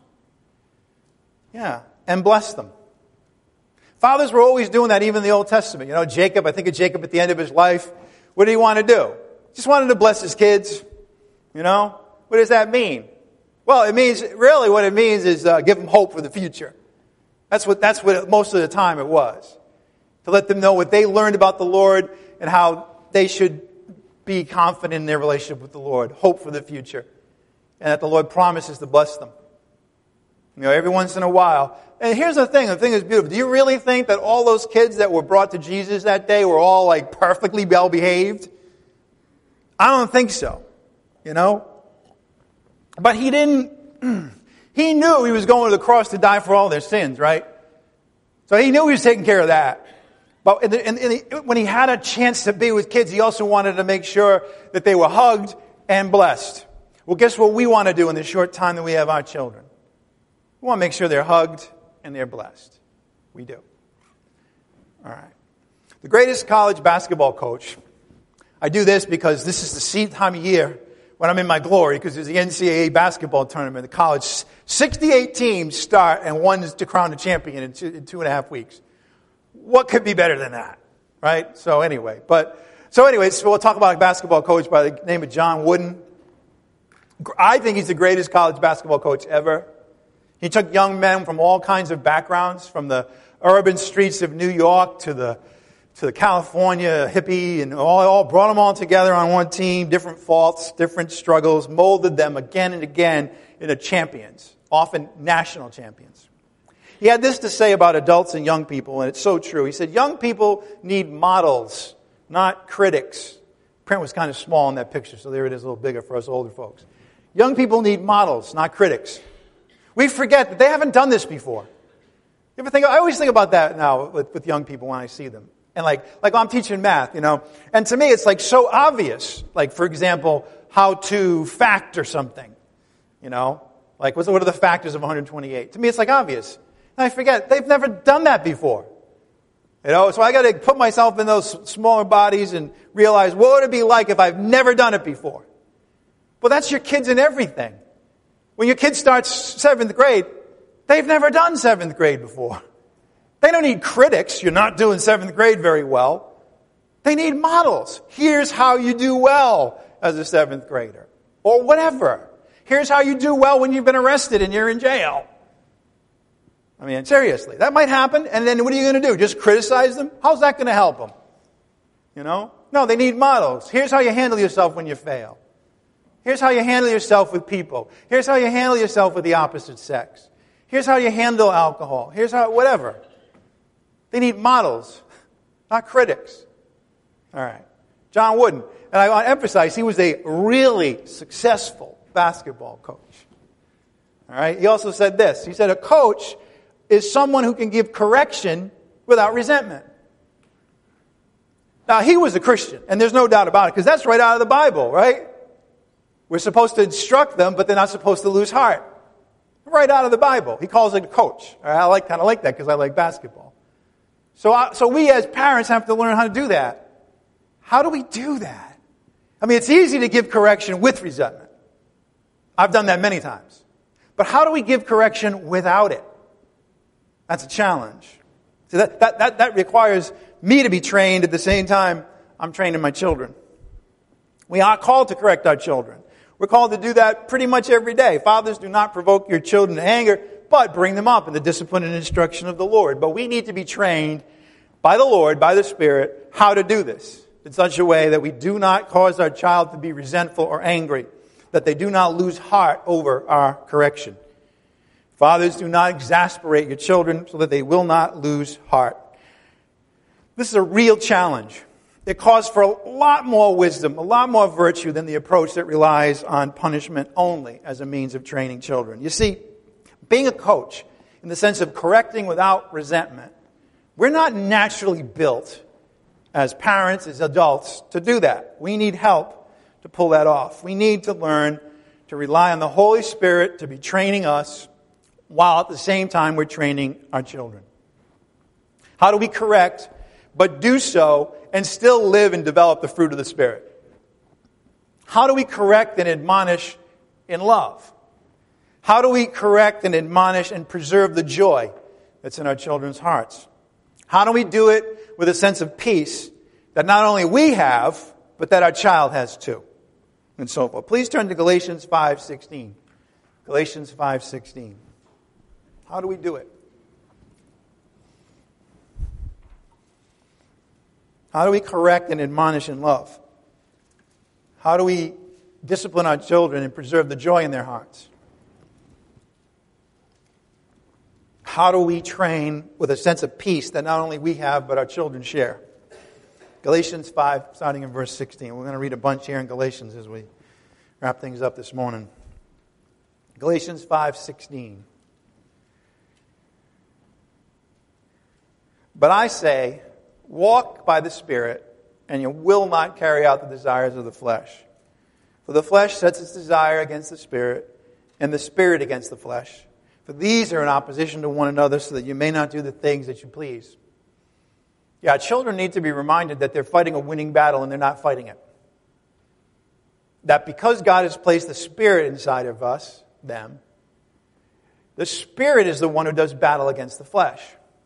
Yeah, and bless them. Fathers were always doing that, even in the Old Testament. You know, Jacob, I think of Jacob at the end of his life. What did he want to do? Just wanted to bless his kids. You know, what does that mean? Well, it means, really what it means is uh, give them hope for the future. That's what, that's what it, most of the time it was. To let them know what they learned about the Lord and how they should be confident in their relationship with the Lord. Hope for the future. And that the Lord promises to bless them. You know, every once in a while. And here's the thing, the thing is beautiful. Do you really think that all those kids that were brought to Jesus that day were all like perfectly well behaved? I don't think so. You know? But he didn't, he knew he was going to the cross to die for all their sins, right? So he knew he was taking care of that. But in the, in the, when he had a chance to be with kids, he also wanted to make sure that they were hugged and blessed. Well, guess what we want to do in the short time that we have our children? We want to make sure they're hugged and they're blessed. We do. All right. The greatest college basketball coach. I do this because this is the seed time of year when I'm in my glory, because there's the N C double A basketball tournament, the college. sixty-eight teams start and one is to crown the champion in two, in two and a half weeks. What could be better than that? Right? So anyway, but, so anyways, we'll talk about a basketball coach by the name of John Wooden. I think he's the greatest college basketball coach ever. He took young men from all kinds of backgrounds, from the urban streets of New York to the to the California hippie, and all, all brought them all together on one team, different faults, different struggles, molded them again and again into champions, often national champions. He had this to say about adults and young people, and it's so true. He said, young people need models, not critics. Print was kind of small in that picture, so there it is, a little bigger for us older folks. Young people need models, not critics. We forget that they haven't done this before. You ever think? I always think about that now with, with young people when I see them. And like, like I'm teaching math, you know, and to me it's like so obvious. Like, for example, how to factor something, you know, like what's, what are the factors of one hundred twenty-eight? To me it's like obvious. And I forget, they've never done that before. You know, so I got to put myself in those smaller bodies and realize what would it be like if I've never done it before? Well, that's your kids in everything. When your kid starts seventh grade, they've never done seventh grade before. They don't need critics. You're not doing seventh grade very well. They need models. Here's how you do well as a seventh grader. Or whatever. Here's how you do well when you've been arrested and you're in jail. I mean, seriously, that might happen. And then what are you going to do? Just criticize them? How's that going to help them? You know? No, they need models. Here's how you handle yourself when you fail. Here's how you handle yourself with people. Here's how you handle yourself with the opposite sex. Here's how you handle alcohol. Here's how, whatever. They need models, not critics. All right. John Wooden. And I want to emphasize, he was a really successful basketball coach. All right. He also said this. He said, a coach is someone who can give correction without resentment. Now, he was a Christian, and there's no doubt about it, because that's right out of the Bible, right? We're supposed to instruct them, but they're not supposed to lose heart. Right out of the Bible. He calls it a coach. I like kind of like that because I like basketball. So, I, so we as parents have to learn how to do that. How do we do that? I mean, it's easy to give correction with resentment. I've done that many times. But how do we give correction without it? That's a challenge. So that, that, that, that requires me to be trained at the same time I'm training my children. We are called to correct our children. We're called to do that pretty much every day. Fathers, do not provoke your children to anger, but bring them up in the discipline and instruction of the Lord. But we need to be trained by the Lord, by the Spirit, how to do this in such a way that we do not cause our child to be resentful or angry, that they do not lose heart over our correction. Fathers, do not exasperate your children so that they will not lose heart. This is a real challenge. It calls for a lot more wisdom, a lot more virtue than the approach that relies on punishment only as a means of training children. You see, being a coach, in the sense of correcting without resentment, we're not naturally built as parents, as adults, to do that. We need help to pull that off. We need to learn to rely on the Holy Spirit to be training us while at the same time we're training our children. How do we correct, but do so and still live and develop the fruit of the Spirit? How do we correct and admonish in love? How do we correct and admonish and preserve the joy that's in our children's hearts? How do we do it with a sense of peace that not only we have, but that our child has too? And so forth. Please turn to Galatians five sixteen. Galatians five sixteen. How do we do it? How do we correct and admonish in love? How do we discipline our children and preserve the joy in their hearts? How do we train with a sense of peace that not only we have, but our children share? Galatians five, starting in verse sixteen. We're going to read a bunch here in Galatians as we wrap things up this morning. Galatians five sixteen. But I say, walk by the Spirit, and you will not carry out the desires of the flesh. For the flesh sets its desire against the Spirit, and the Spirit against the flesh. For these are in opposition to one another, so that you may not do the things that you please. Yeah, children need to be reminded that they're fighting a winning battle, and they're not fighting it. That because God has placed the Spirit inside of us, them, the Spirit is the one who does battle against the flesh.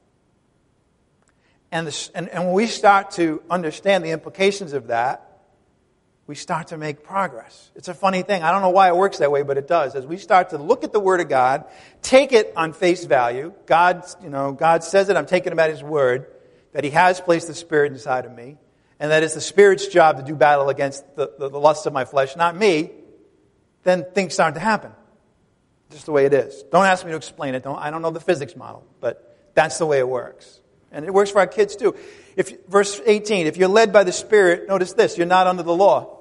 And, the, and, and when we start to understand the implications of that, we start to make progress. It's a funny thing. I don't know why it works that way, but it does. As we start to look at the Word of God, take it on face value. God, you know, God says it, I'm taking Him at His word, that He has placed the Spirit inside of me, and that it's the Spirit's job to do battle against the, the, the lusts of my flesh, not me, then things start to happen. Just the way it is. Don't ask me to explain it. Don't, I don't know the physics model, but that's the way it works. And it works for our kids too. If verse eighteen, if you're led by the Spirit, notice this, you're not under the law.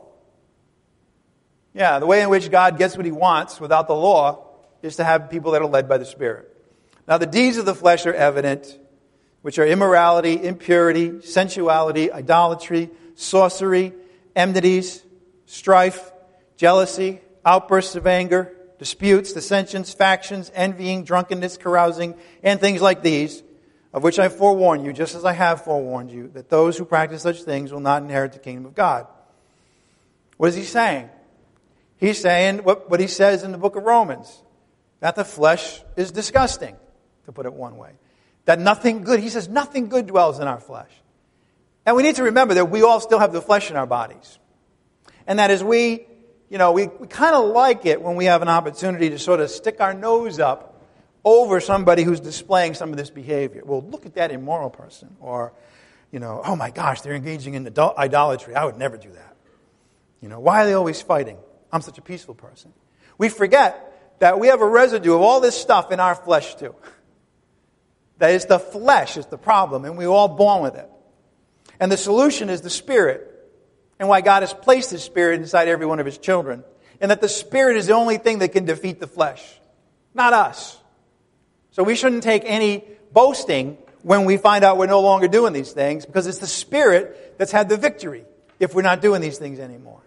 Yeah, the way in which God gets what He wants without the law is to have people that are led by the Spirit. Now the deeds of the flesh are evident, which are immorality, impurity, sensuality, idolatry, sorcery, enmities, strife, jealousy, outbursts of anger, disputes, dissensions, factions, envying, drunkenness, carousing, and things like these, of which I forewarn you, just as I have forewarned you, that those who practice such things will not inherit the kingdom of God. What is he saying? He's saying what, what he says in the book of Romans, that the flesh is disgusting, to put it one way. That nothing good, he says, nothing good dwells in our flesh. And we need to remember that we all still have the flesh in our bodies. And that as we, you know, we, we kind of like it when we have an opportunity to sort of stick our nose up over somebody who's displaying some of this behavior. Well, look at that immoral person. Or, you know, oh my gosh, they're engaging in idolatry. I would never do that. You know, why are they always fighting? I'm such a peaceful person. We forget that we have a residue of all this stuff in our flesh too. That is, the flesh is the problem, and we're all born with it. And the solution is the Spirit, and why God has placed His Spirit inside every one of His children. And that the Spirit is the only thing that can defeat the flesh, not us. So we shouldn't take any boasting when we find out we're no longer doing these things, because it's the Spirit that's had the victory if we're not doing these things anymore.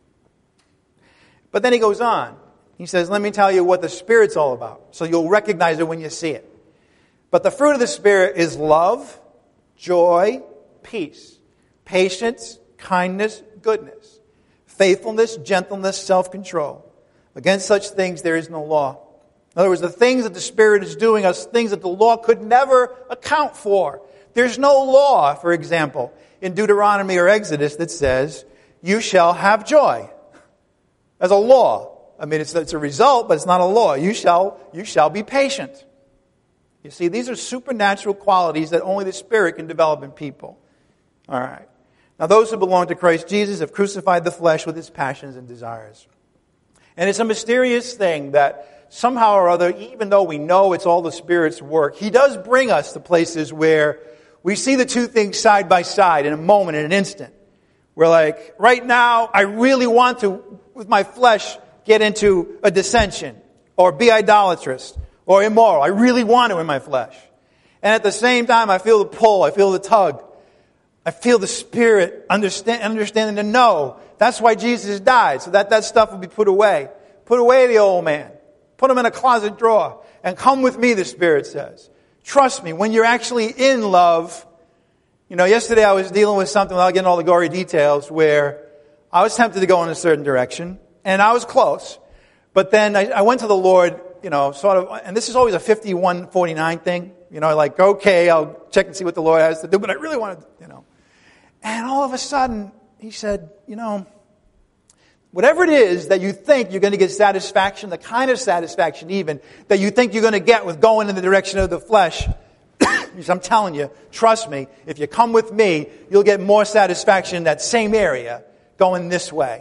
But then he goes on. He says, let me tell you what the Spirit's all about, so you'll recognize it when you see it. But the fruit of the Spirit is love, joy, peace, patience, kindness, goodness, faithfulness, gentleness, self-control. Against such things there is no law. In other words, the things that the Spirit is doing are things that the law could never account for. There's no law, for example, in Deuteronomy or Exodus that says you shall have joy. As a law. I mean, it's, it's a result, but it's not a law. You shall, you shall be patient. You see, these are supernatural qualities that only the Spirit can develop in people. All right. Now, those who belong to Christ Jesus have crucified the flesh with its passions and desires. And it's a mysterious thing that somehow or other, even though we know it's all the Spirit's work, He does bring us to places where we see the two things side by side in a moment, in an instant. We're like, right now, I really want to, with my flesh, get into a dissension or be idolatrous or immoral. I really want to in my flesh. And at the same time, I feel the pull, I feel the tug. I feel the Spirit understand, understanding to know. That's why Jesus died, so that that stuff will be put away. Put away the old man. Put him in a closet drawer. And come with me, the Spirit says. Trust me, when you're actually in love. You know, yesterday I was dealing with something, without getting all the gory details, where I was tempted to go in a certain direction. And I was close. But then I, I went to the Lord, you know, sort of, and this is always a fifty-one forty-nine thing. You know, like, okay, I'll check and see what the Lord has to do, but I really want to, you know. And all of a sudden, He said, you know, whatever it is that you think you're going to get satisfaction, the kind of satisfaction even, that you think you're going to get with going in the direction of the flesh, I'm telling you, trust me, if you come with me, you'll get more satisfaction in that same area going this way.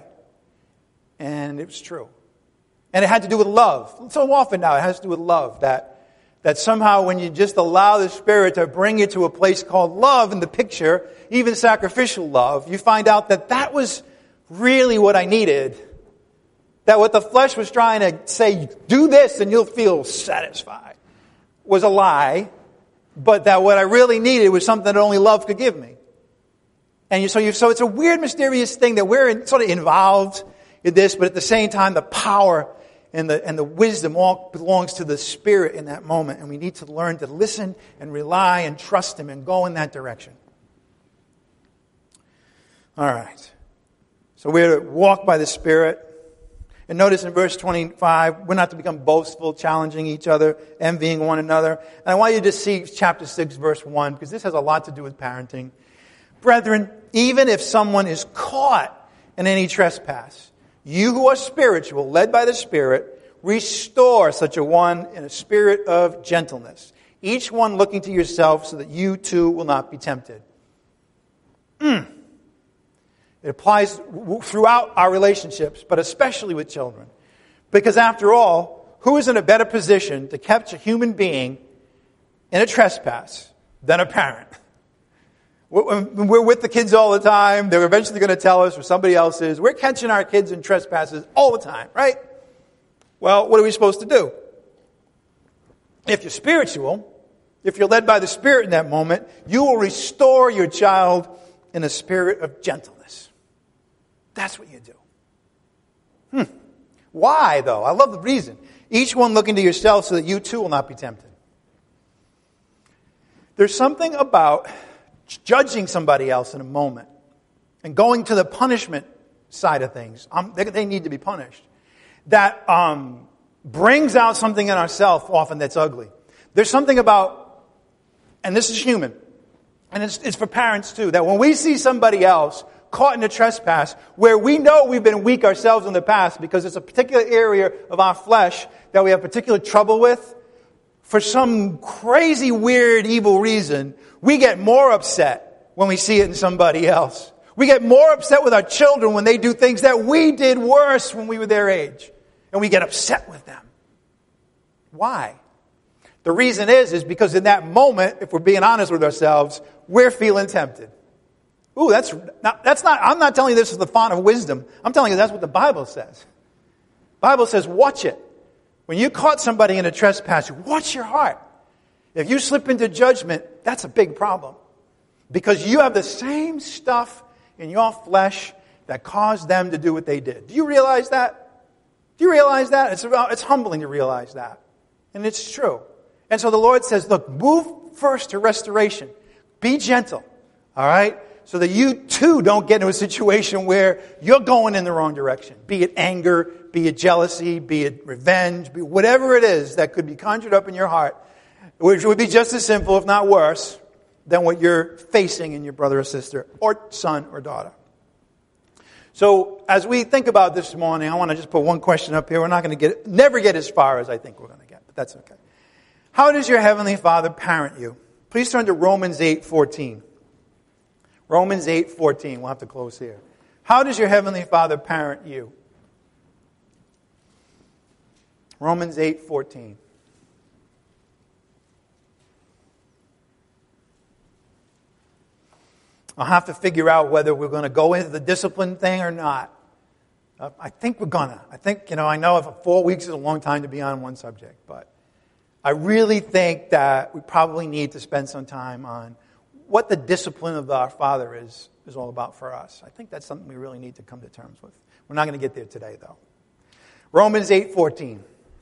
And it was true. And it had to do with love. So often now it has to do with love. That that somehow when you just allow the Spirit to bring you to a place called love in the picture, even sacrificial love, you find out that that was really what I needed. That what the flesh was trying to say, do this and you'll feel satisfied, was a lie. But that what I really needed was something that only love could give me. And you, so, you, so it's a weird, mysterious thing that we're in, sort of involved in this, but at the same time, the power and the and the wisdom all belongs to the Spirit in that moment. And we need to learn to listen and rely and trust Him and go in that direction. All right. So we're to walk by the Spirit. And notice in verse twenty-five, we're not to become boastful, challenging each other, envying one another. And I want you to see chapter six, verse one, because this has a lot to do with parenting. Brethren, even if someone is caught in any trespass, you who are spiritual, led by the Spirit, restore such a one in a spirit of gentleness. Each one looking to yourself so that you too will not be tempted. Mm. It applies throughout our relationships, but especially with children. Because after all, who is in a better position to catch a human being in a trespass than a parent? We're with the kids all the time. They're eventually going to tell us, or somebody else is. We're catching our kids in trespasses all the time, right? Well, what are we supposed to do? If you're spiritual, if you're led by the Spirit in that moment, you will restore your child in a spirit of gentleness. That's what you do. Hmm. Why, though? I love the reason. Each one looking to yourself so that you too will not be tempted. There's something about judging somebody else in a moment and going to the punishment side of things. Um, they, they need to be punished. That um, brings out something in ourselves often that's ugly. There's something about, and this is human, and it's, it's for parents too, that when we see somebody else caught in a trespass where we know we've been weak ourselves in the past because it's a particular area of our flesh that we have particular trouble with, for some crazy, weird, evil reason, we get more upset when we see it in somebody else. We get more upset with our children when they do things that we did worse when we were their age. And we get upset with them. Why? The reason is, is because in that moment, if we're being honest with ourselves, we're feeling tempted. Ooh, that's not, that's not, I'm not telling you this is the font of wisdom. I'm telling you that's what the Bible says. The Bible says, watch it. When you caught somebody in a trespass, watch your heart. If you slip into judgment, that's a big problem. Because you have the same stuff in your flesh that caused them to do what they did. Do you realize that? Do you realize that? It's, about, it's humbling to realize that. And it's true. And so the Lord says, look, move first to restoration. Be gentle. All right? So that you too don't get into a situation where you're going in the wrong direction. Be it anger, be it jealousy, be it revenge, be whatever it is that could be conjured up in your heart, which would be just as sinful, if not worse, than what you're facing in your brother or sister, or son or daughter. So as we think about this morning, I want to just put one question up here. We're not going to get, never get as far as I think we're going to get, but that's okay. How does your Heavenly Father parent you? Please turn to Romans eight fourteen. Romans eight fourteen. We'll have to close here. How does your Heavenly Father parent you? Romans eight fourteen. I'll have to figure out whether we're going to go into the discipline thing or not. Uh, I think we're going to. I think, you know, I know if four weeks is a long time to be on one subject, but I really think that we probably need to spend some time on what the discipline of our Father is, is all about for us. I think that's something we really need to come to terms with. We're not going to get there today, though. Romans eight fourteen.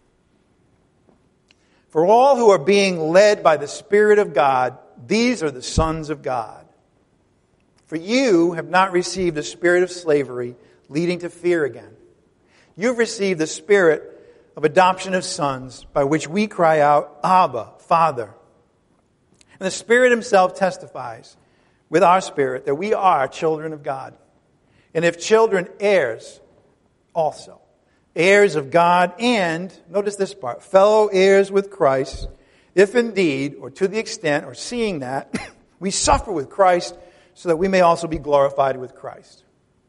For all who are being led by the Spirit of God, these are the sons of God. For you have not received a spirit of slavery leading to fear again. You've received the spirit of adoption of sons by which we cry out, Abba, Father. And the Spirit Himself testifies with our spirit that we are children of God. And if children, heirs also. Heirs of God and, notice this part, fellow heirs with Christ, if indeed, or to the extent, or seeing that, we suffer with Christ, so that we may also be glorified with Christ.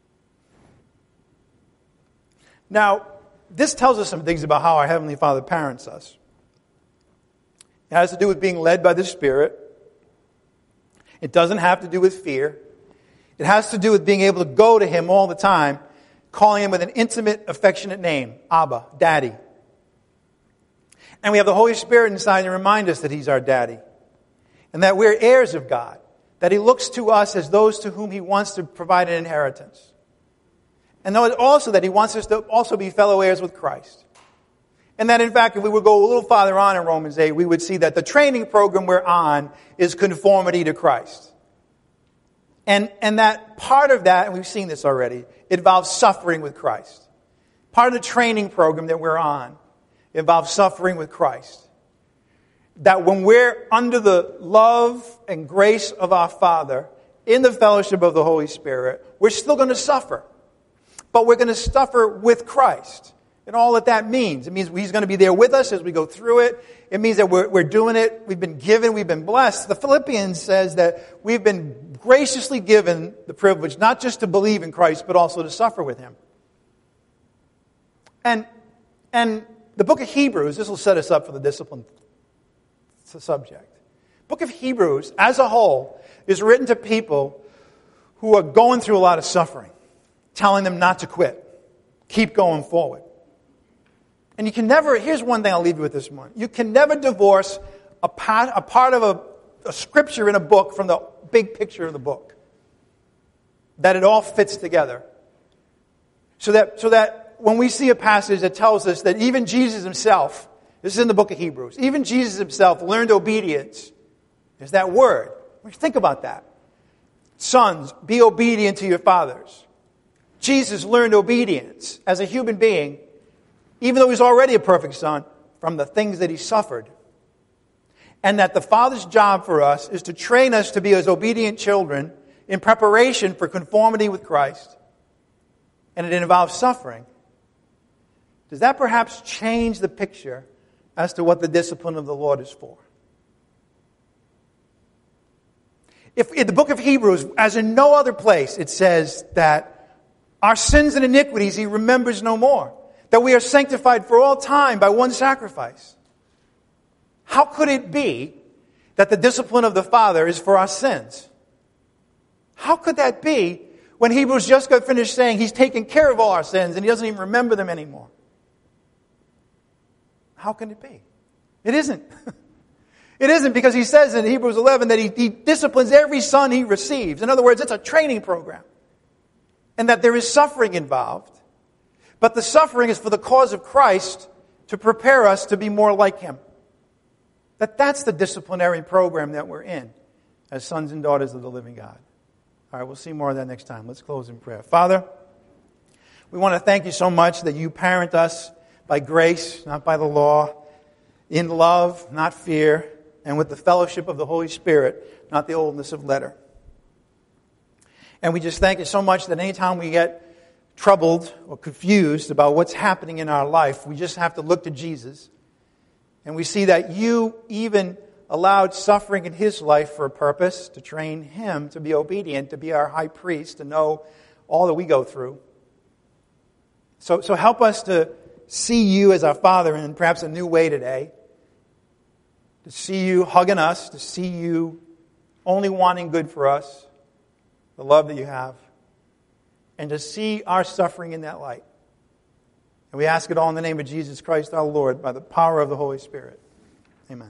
Now, this tells us some things about how our Heavenly Father parents us. It has to do with being led by the Spirit. It doesn't have to do with fear. It has to do with being able to go to Him all the time, calling Him with an intimate, affectionate name, Abba, Daddy. And we have the Holy Spirit inside to remind us that He's our Daddy, and that we're heirs of God. That He looks to us as those to whom He wants to provide an inheritance. And also that He wants us to also be fellow heirs with Christ. And that in fact, if we would go a little farther on in Romans eight, we would see that the training program we're on is conformity to Christ. And, and that part of that, and we've seen this already, it involves suffering with Christ. Part of the training program that we're on involves suffering with Christ. That when we're under the love and grace of our Father, in the fellowship of the Holy Spirit, we're still going to suffer. But we're going to suffer with Christ. And all that that means. It means He's going to be there with us as we go through it. It means that we're, we're doing it. We've been given. We've been blessed. The Philippians says that we've been graciously given the privilege not just to believe in Christ, but also to suffer with Him. And, and the book of Hebrews, this will set us up for the discipline subject. Book of Hebrews, as a whole, is written to people who are going through a lot of suffering, telling them not to quit, keep going forward. And you can never, here's one thing I'll leave you with this morning. You can never divorce a part, a part of a, a scripture in a book from the big picture of the book. That it all fits together. So that, so that when we see a passage that tells us that even Jesus Himself, this is in the book of Hebrews, even Jesus Himself learned obedience. There's that word. Think about that. Sons, be obedient to your fathers. Jesus learned obedience as a human being, even though He's already a perfect son, from the things that He suffered. And that the Father's job for us is to train us to be as obedient children in preparation for conformity with Christ. And it involves suffering. Does that perhaps change the picture as to what the discipline of the Lord is for? If in the book of Hebrews, as in no other place, it says that our sins and iniquities He remembers no more. That we are sanctified for all time by one sacrifice. How could it be that the discipline of the Father is for our sins? How could that be when Hebrews just got finished saying He's taken care of all our sins and He doesn't even remember them anymore? How can it be? It isn't. It isn't, because He says in Hebrews eleven that he, he disciplines every son He receives. In other words, it's a training program. And that there is suffering involved. But the suffering is for the cause of Christ, to prepare us to be more like Him. That that's the disciplinary program that we're in as sons and daughters of the living God. All right, we'll see more of that next time. Let's close in prayer. Father, we want to thank You so much that You parent us by grace, not by the law, in love, not fear, and with the fellowship of the Holy Spirit, not the oldness of letter. And we just thank You so much that anytime we get troubled or confused about what's happening in our life, we just have to look to Jesus. And we see that you even allowed suffering in his life for a purpose, to train him to be obedient, to be our high priest, to know all that we go through. So, so help us to see you as our Father in perhaps a new way today. To see you hugging us, to see you only wanting good for us, the love that you have, and to see our suffering in that light. And we ask it all in the name of Jesus Christ our Lord, by the power of the Holy Spirit. Amen.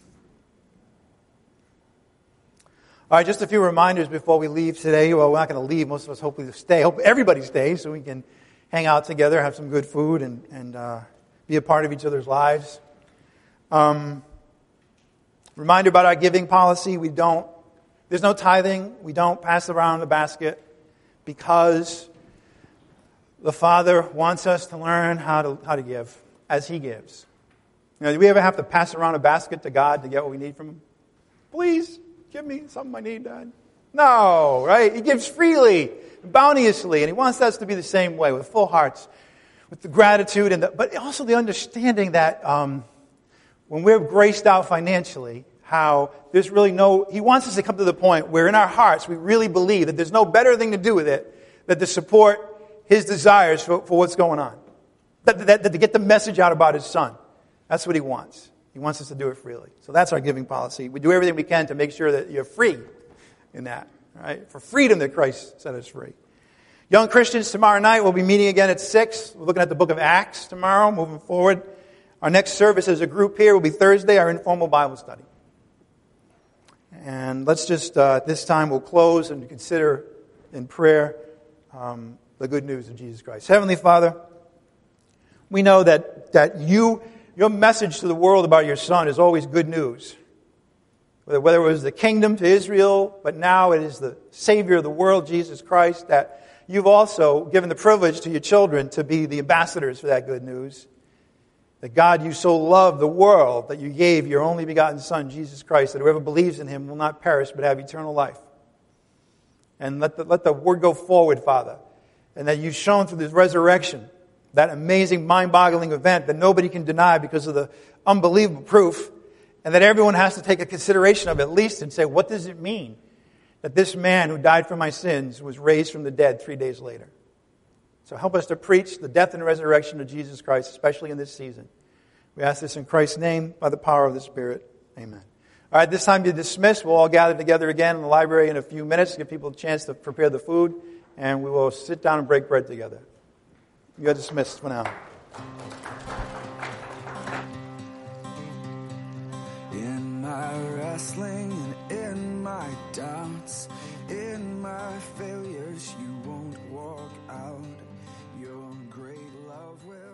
All right, just a few reminders before we leave today. Well, we're not going to leave. Most of us hopefully stay. Hope everybody stays so we can hang out together, have some good food, and, and uh, be a part of each other's lives. Um, reminder about our giving policy. We don't, there's no tithing. We don't pass around the basket because the Father wants us to learn how to how to give as He gives. You know, do we ever have to pass around a basket to God to get what we need from Him? Please, give me something I need, Dad. No, right? He gives freely, bounteously, and He wants us to be the same way, with full hearts, with the gratitude, and the, but also the understanding that um, when we're graced out financially, how there's really no, He wants us to come to the point where in our hearts we really believe that there's no better thing to do with it than to support His desires for, for what's going on. That, that, that to get the message out about His Son. That's what He wants. He wants us to do it freely. So that's our giving policy. We do everything we can to make sure that you're free in that. Right? For freedom that Christ set us free. Young Christians, tomorrow night we'll be meeting again at six. We're looking at the book of Acts tomorrow, moving forward. Our next service as a group here will be Thursday, our informal Bible study. And let's just, uh, this time we'll close and consider in prayer um, the good news of Jesus Christ. Heavenly Father, we know that, that you, your message to the world about your Son is always good news. Whether, whether it was the kingdom to Israel, but now it is the Savior of the world, Jesus Christ, that you've also given the privilege to your children to be the ambassadors for that good news. That God, you so loved the world that you gave your only begotten Son, Jesus Christ, that whoever believes in Him will not perish but have eternal life. And let the, let the word go forward, Father. And that you've shown through this resurrection, that amazing, mind-boggling event that nobody can deny because of the unbelievable proof, and that everyone has to take a consideration of it at least and say, what does it mean that this man who died for my sins was raised from the dead three days later? So help us to preach the death and resurrection of Jesus Christ, especially in this season. We ask this in Christ's name, by the power of the Spirit. Amen. All right, this time to dismiss. We'll all gather together again in the library in a few minutes, give people a chance to prepare the food, and we will sit down and break bread together. You are dismissed for now. In my wrestling and in my doubts, in my failures, you won't walk out. Your great love will